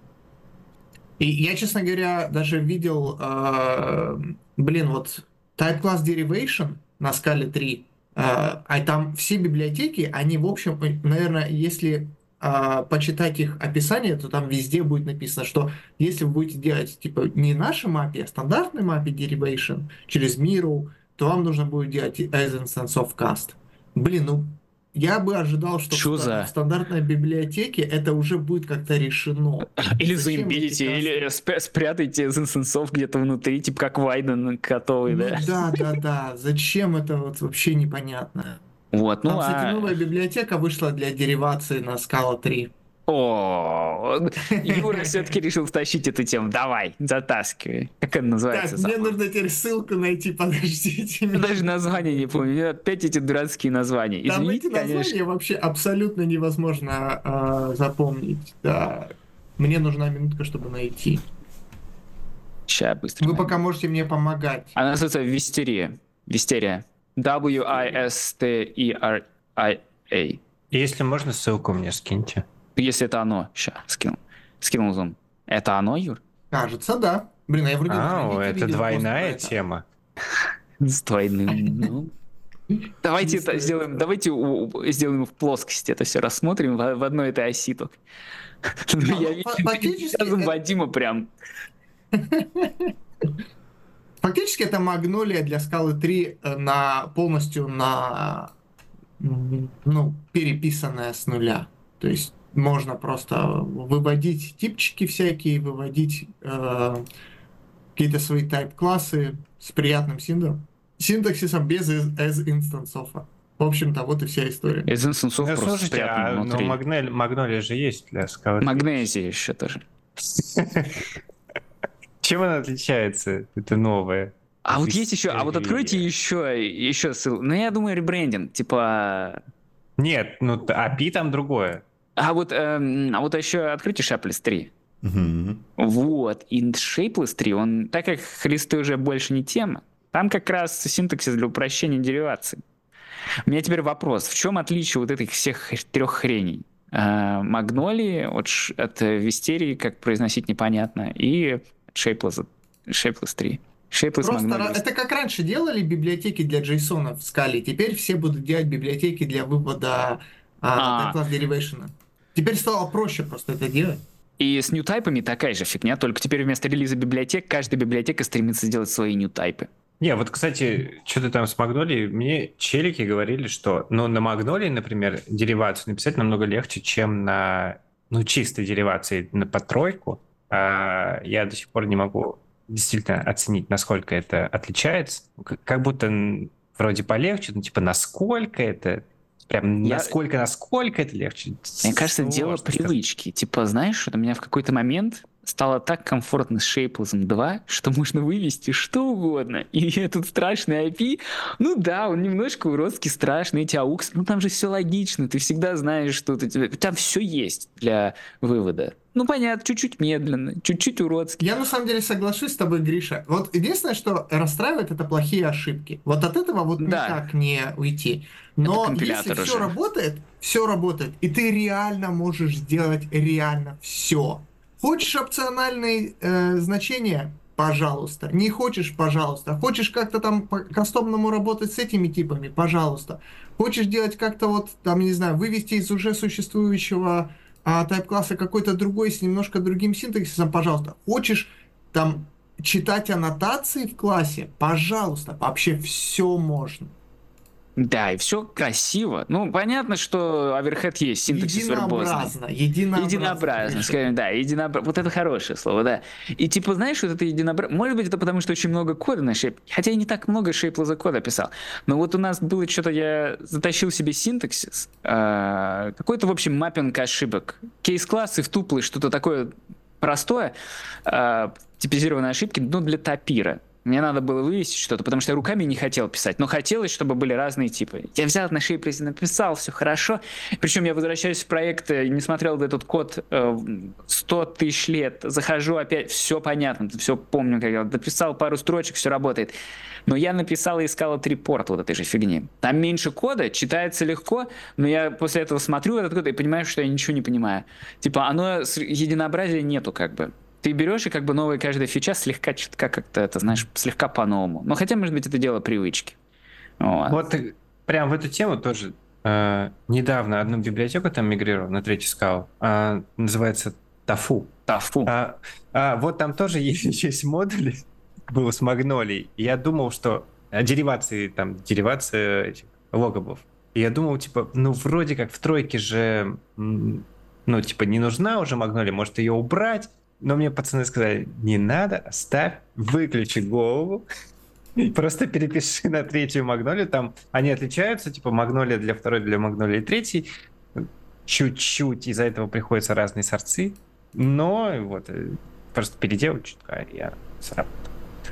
И я, честно говоря, даже видел, э, блин, вот Type Class Derivation на скале три, э, а там все библиотеки, они, в общем, наверное, если э, почитать их описание, то там везде будет написано, что если вы будете делать, типа, не нашей мапе, а стандартной мапе Derivation через Miro, то вам нужно будет делать as instance of cast. Блин, ну, я бы ожидал, что в, Чё ста- в за... стандартной библиотеке это уже будет как-то решено. Или Зачем эти заимбедите, касты? или спря- спрятайте из инстансов где-то внутри, типа как Вайден готовый, Ну да? да, да, да. Зачем это вот вообще непонятно. Вот, ну Там, кстати, а... новая библиотека вышла для деривации на Scala три. О, Юра все-таки решил втащить эту тему. Давай, затаскивай. Как она называется? Так, мне забыл? нужно теперь ссылку найти, подождите. Я даже название не помню. Опять эти дурацкие названия. Там Извините, эти названия конечно. вообще абсолютно невозможно а, запомнить. Да. Мне нужна минутка, чтобы найти. Сейчас быстро. Вы найду. пока можете мне помогать. Она называется Вистерия. Вистерия. W I S T E R I A. Если можно, ссылку мне скиньте. Если это оно. Сейчас, скинул. Скинул зум. Это оно, Юр? Кажется, да. Блин, а я вроде на А, Reddit это видел пост двойная про это. тема. С двойным. Ну. Давайте Не это стоит сделаем, этого. давайте у- у- сделаем в плоскости это все рассмотрим в, в одной этой оси только. Ну, ну, Я фа- вижу фактически энтузиазм это- Вадима прям. Фактически это магнолия для скалы три э, на полностью на м, ну, переписанная с нуля. То есть можно просто выводить типчики всякие, выводить э, какие-то свои тайп-классы с приятным синтаксисом, синтаксисом без as инстансов. В общем-то, вот и вся история. Из инстансов Ну, просто слушайте, спрятано а ну, внутри. Магнолия, Магнолия же есть для скала. Магнезия еще тоже. Чем она отличается? Это новое. А вот есть еще, а вот откройте еще, еще ссылку. Ну, я думаю, ребрендинг, типа... Нет, ну т- эй пи ай там другое. А вот, эм, а вот еще откройте Shapeless три. Мгм. Вот, и Shapeless три, он, так как хлисты уже больше не тема, там как раз синтаксис для упрощения деривации. У меня теперь вопрос, в чем отличие вот этих всех трех хреней? Э, Магнолии от, ш- от э, Вистерии, как произносить непонятно, и от Shapeless, Shapeless три. Shapeless Просто Magnolia. ра- это как раньше делали библиотеки для JSON в скале, теперь все будут делать библиотеки для вывода А. Type Class Derivation. Теперь стало проще просто это делать. И с ньютайпами такая же фигня, только теперь вместо релиза библиотек каждая библиотека стремится сделать свои ньютайпы. Не, вот, кстати, что-то там с Магнолией, мне челики говорили, что, ну, на Магнолии, например, деривацию написать намного легче, чем на, ну, чистой деривации на под тройку. А я до сих пор не могу действительно оценить, насколько это отличается. К- Как будто н- вроде полегче, но типа насколько это... Прям Я- насколько, насколько это легче? Мне кажется, дело Сложно сказать. привычки. Типа, знаешь, что у меня в какой-то момент стало так комфортно с Shapeless два, что можно вывести что угодно. И этот страшный ай пи, ну да, он немножко уродский, страшный, эти аукс, ну там же все логично, ты всегда знаешь, что ты, там все есть для вывода. Ну понятно, чуть-чуть медленно, чуть-чуть уродский. Я на самом деле соглашусь с тобой, Гриша. Вот единственное, что расстраивает, это плохие ошибки. Вот от этого вот Да. никак не уйти. Но если компилятор все уже. работает, все работает, и ты реально можешь сделать реально все. Хочешь опциональные э, значения? Пожалуйста. Не хочешь? Пожалуйста. Хочешь как-то там по кастомному работать с этими типами? Пожалуйста. Хочешь делать как-то вот, там, не знаю, вывести из уже существующего а тайп-класса какой-то другой с немножко другим синтаксисом, пожалуйста. Хочешь там читать аннотации в классе? Пожалуйста. Вообще все можно. Да, и все красиво. Ну, понятно, что оверхед есть, синтаксис вербозный. Единообразно. Единообразно. Единообразно, Гриша. скажем, да, единообразно. Вот это хорошее слово, да. И типа, знаешь, вот это единообразие, может быть, это потому, что очень много кода на Shape, хотя я не так много Shapeless кода писал, но вот у нас было что-то, я затащил себе синтаксис, а, какой-то, в общем, маппинг ошибок, кейс-классы в туплы, что-то такое простое, а, типизированные ошибки, ну, для тапира. Мне надо было вывести что-то, потому что я руками не хотел писать, но хотелось, чтобы были разные типы. Я взял на Shapeless, написал, все хорошо. Причем я возвращаюсь в проект, не смотрел этот код э, сто тысяч лет, захожу опять, все понятно, все помню, как я дописал пару строчек, все работает. Но я написал и искал отрепорт вот этой же фигни. Там меньше кода, читается легко, но я после этого смотрю этот код и понимаю, что я ничего не понимаю. Типа, оно, единообразия нету как бы. Ты берешь, и как бы новая каждая фича слегка чутка как-то, это, знаешь, слегка по-новому. Но хотя, может быть, это дело привычки. Вот. Вот э, прям в эту тему тоже э, недавно одну библиотеку там мигрировал на третий скал. А, называется Тафу. Тафу. А, а, вот там тоже есть, есть модули, было с Магнолией. И я думал, что а, деривации, там, деривация этих логобов. И я думал, типа, ну, вроде как в тройке же, м, ну, типа, не нужна уже Магнолия, может ее убрать. Но мне пацаны сказали, не надо, оставь, выключи голову, просто перепиши на третью Магнолию. Там они отличаются, типа Магнолия для второй, для Магнолии третьей. Чуть-чуть из-за этого приходятся разные сорцы. Но вот просто переделать чутка, и я сработал.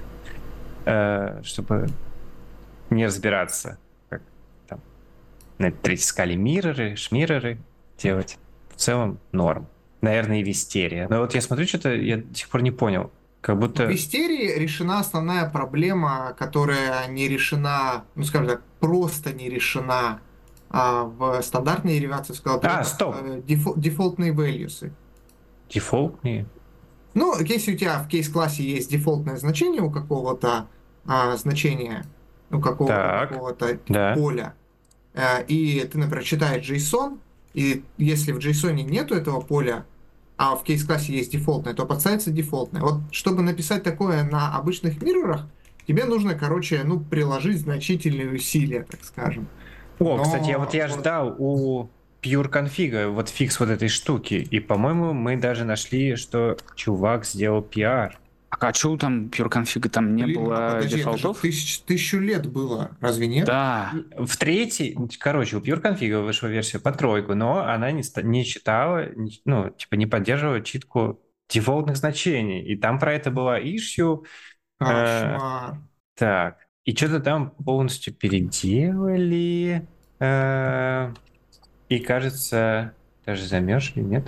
Э, чтобы не разбираться, как там на третьей скале мирроры, шмирроры делать. В целом норм. Наверное, и Вистерия. Но вот я смотрю, что-то я до сих пор не понял. Как будто... В Вистерии решена основная проблема, которая не решена, ну, скажем так, просто не решена а, в стандартной деривации скала. А, стоп! Дефол- дефолтные values. Дефолтные? Ну, если у тебя в кейс-классе есть дефолтное значение у какого-то а, значения, у какого- Так, какого-то да. поля, а, и ты, например, читаешь JSON, и если в JSON нету этого поля, а в кейс-классе есть дефолтное, то подставится дефолтное. Вот чтобы написать такое на обычных миррорах, тебе нужно, короче, ну, приложить значительные усилия, так скажем. О, Но кстати, я вот я вот- ждал у Pure Config вот фикс вот этой штуки, и, по-моему, мы даже нашли, что чувак сделал пиар. А что там Pure Config там не Блин, а было подожди, это же дефолтов? тысяч- тысячу лет было, разве нет? Да. В третьей, короче, у Pure Config вышла версия по тройку, но она не, ста- не читала, не- ну, типа не поддерживала читку дефолтных значений. И там про это была issue. э, Кошмар. Так, и что-то там полностью переделали. э, И, кажется, даже замерзли, нет?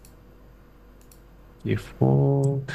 Дефолт.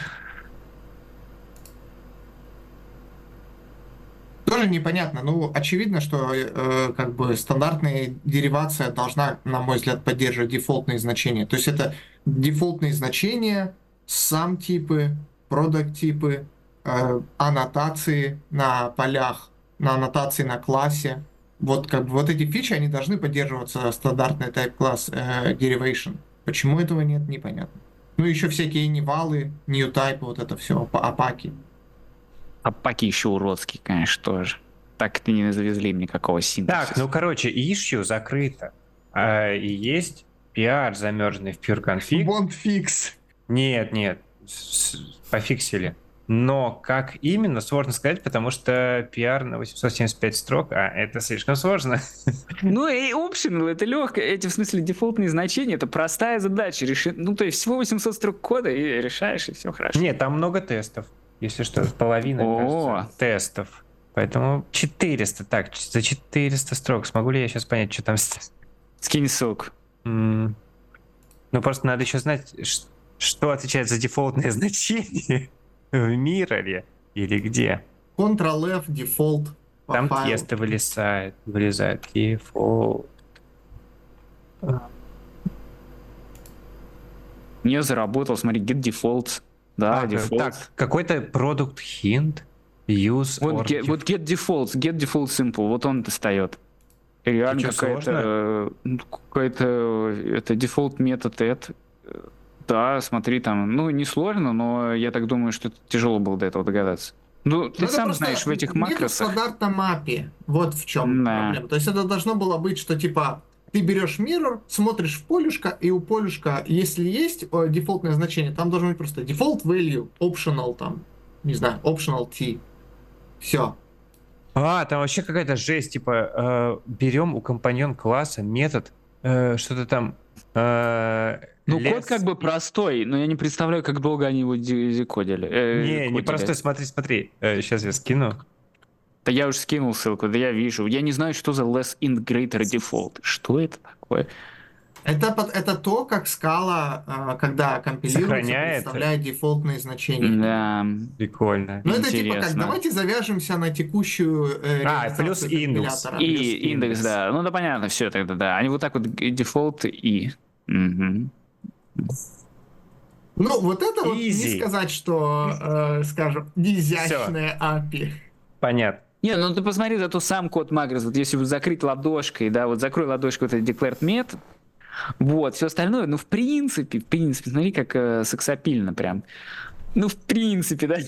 Тоже непонятно. Ну, очевидно, что э, как бы стандартная деривация должна, на мой взгляд, поддерживать дефолтные значения. То есть это дефолтные значения, сам типы, продукт типы, э, аннотации на полях, на аннотации на классе. Вот как бы вот эти фичи, они должны поддерживаться стандартный type class э, derivation. Почему этого нет, непонятно. Ну, еще всякие невалы, new type, вот это все, апаки. А паки еще уродские, конечно, тоже. Так и не завезли никакого синтаксиса. Так, ну, короче, issue закрыто. А, и есть пиар, замерзанный в Pure Config. Want fix. Нет, нет, с- пофиксили. Но как именно, сложно сказать, потому что пиар на восемьсот семьдесят пять строк, а это слишком сложно. Ну и optional, это легко, эти в смысле дефолтные значения, это простая задача. Реши... Ну то есть всего восемьсот строк кода и решаешь, и все хорошо. Нет, там много тестов. Если что, половина, О. кажется, тестов. Поэтому четыреста, так, за четыреста строк. Смогу ли я сейчас понять, что там... с- Скинь ссылку. М, Ну, просто надо еще знать, ш- что отвечает за дефолтное значение в Mirror или где. Ctrl-F, дефолт по Там файлу. тесты вылезают, вылезают. Дефолт. Не заработал, смотри, get defaults. Да, А, defaults. так, какой-то product hint, use Вот, or get, def- вот get defaults, get default simple, вот он достает. Реально чё, какая-то, э, ну, какая-то, э, это default метод add. Э, Да, смотри там, ну не сложно, но я так думаю, что это тяжело было до этого догадаться. Ну, ты Ну, это сам просто знаешь, в этих нету макросах. стандарта мапе. Вот в чем Да. проблема. То есть это должно было быть, что типа ты берешь mirror, смотришь в полюшко, и у полюшка, если есть о, дефолтное значение, там должен быть просто default value, optional там, не знаю, optional t. Все. А, там вообще какая-то жесть, типа, э, берем у компаньон класса метод, э, что-то там... э, Ну, less- код как бы простой, но я не представляю, как долго они его де- декодили. э, Не, не кодили. простой, смотри, смотри. сейчас я скину. Да я уже скинул ссылку, да я вижу. Я не знаю, что за less in greater default. Что это такое? Это, под- это то, как скала, а, когда компилируется, Сохраняет. представляет дефолтные значения. Да, Прикольно. Ну это типа как, интересно. давайте завяжемся на текущую э, А, реализацию плюс индекс. компилятора. И Плюс индекс, да. Ну да, понятно, все тогда, да. Они вот так вот дефолт и... Мгм. Ну, вот это вот не Easy. сказать, что, э, скажем, изящная эй пи ай. Понятно. Не, ну ты посмотри, зато сам код Макрос, вот если вот закрыть ладошкой, да, вот закрой ладошкой вот этот declared метод, вот, все остальное, ну в принципе, в принципе, смотри, как э, сексапильно прям. Ну, в принципе, да.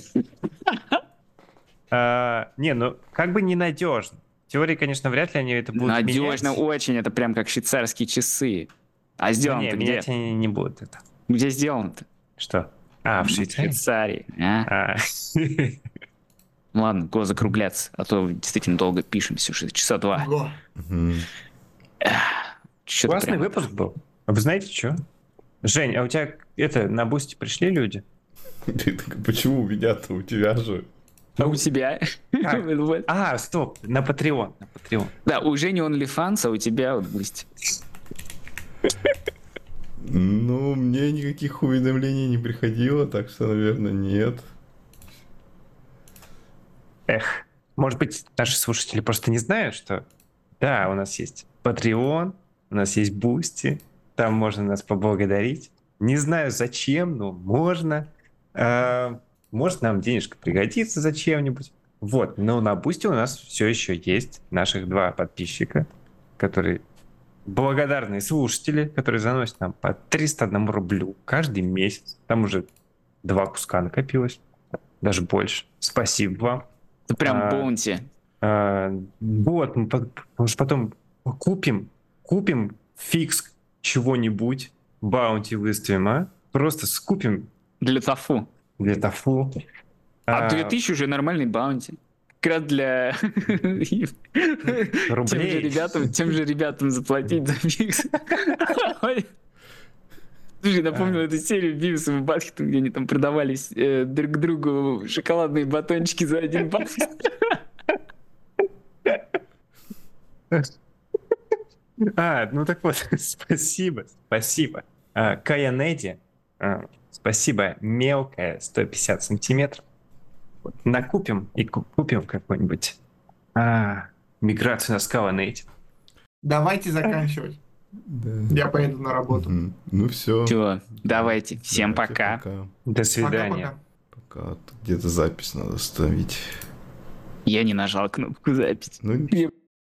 А, не, ну, как бы ненадежно. В теории, конечно, вряд ли они это будут Надежно менять. очень, это прям как швейцарские часы. А Ну, сделано не, где? менять они не будут это. Где сделано-то? Что? А, в В Швейцарии? Швейцарии. А? А. Ну ладно, го закругляться, а то действительно долго пишемся, уже часа два. Ого. Мгм. Чё-то Классный прям- выпуск был. А вы знаете, что? Жень, а у тебя это на бусте пришли люди? Ты так, почему у меня-то, у тебя же? А у тебя? Как? Вот. А, стоп, на Patreon, на Patreon. Да, у Жени OnlyFans, а у тебя вот Бусти. Ну, мне никаких уведомлений не приходило, так что, наверное, нет. Эх, может быть, наши слушатели просто не знают, что да, у нас есть Patreon, у нас есть Boosty, там можно нас поблагодарить. Не знаю зачем, но можно. А, может, нам денежка пригодится зачем-нибудь. Вот, но на Boosty у нас все еще есть наших два подписчика, которые благодарные слушатели, которые заносят нам по триста одному рублю каждый месяц. Там уже два куска накопилось, даже больше. Спасибо вам. Это прям А, бонти. А, вот, мы по- может, потом купим, купим фикс чего-нибудь, баунти выставим, а? Просто скупим Для тофу. для тофу. А А, две тысячи уже нормальный баунти. Как раз для тем же рублей. ребятам, тем же ребятам заплатить за фикс. Слушай, напомнил эту серию Бивиса и Батхета, где они там продавались э, друг другу шоколадные батончики за один бат. А, ну так вот, спасибо, спасибо. А, Каянеди, а, спасибо, мелкая, сто пятьдесят сантиметров. Вот, накупим и ку- купим какой-нибудь а, миграцию на Scala Native. Давайте заканчивать. Да. Я поеду на работу. Мгм. Ну все. Все, давайте, всем пока. Пока. До свидания. Пока-пока. Пока. Тут где-то запись надо ставить. Я не нажал кнопку запись. Ну, Я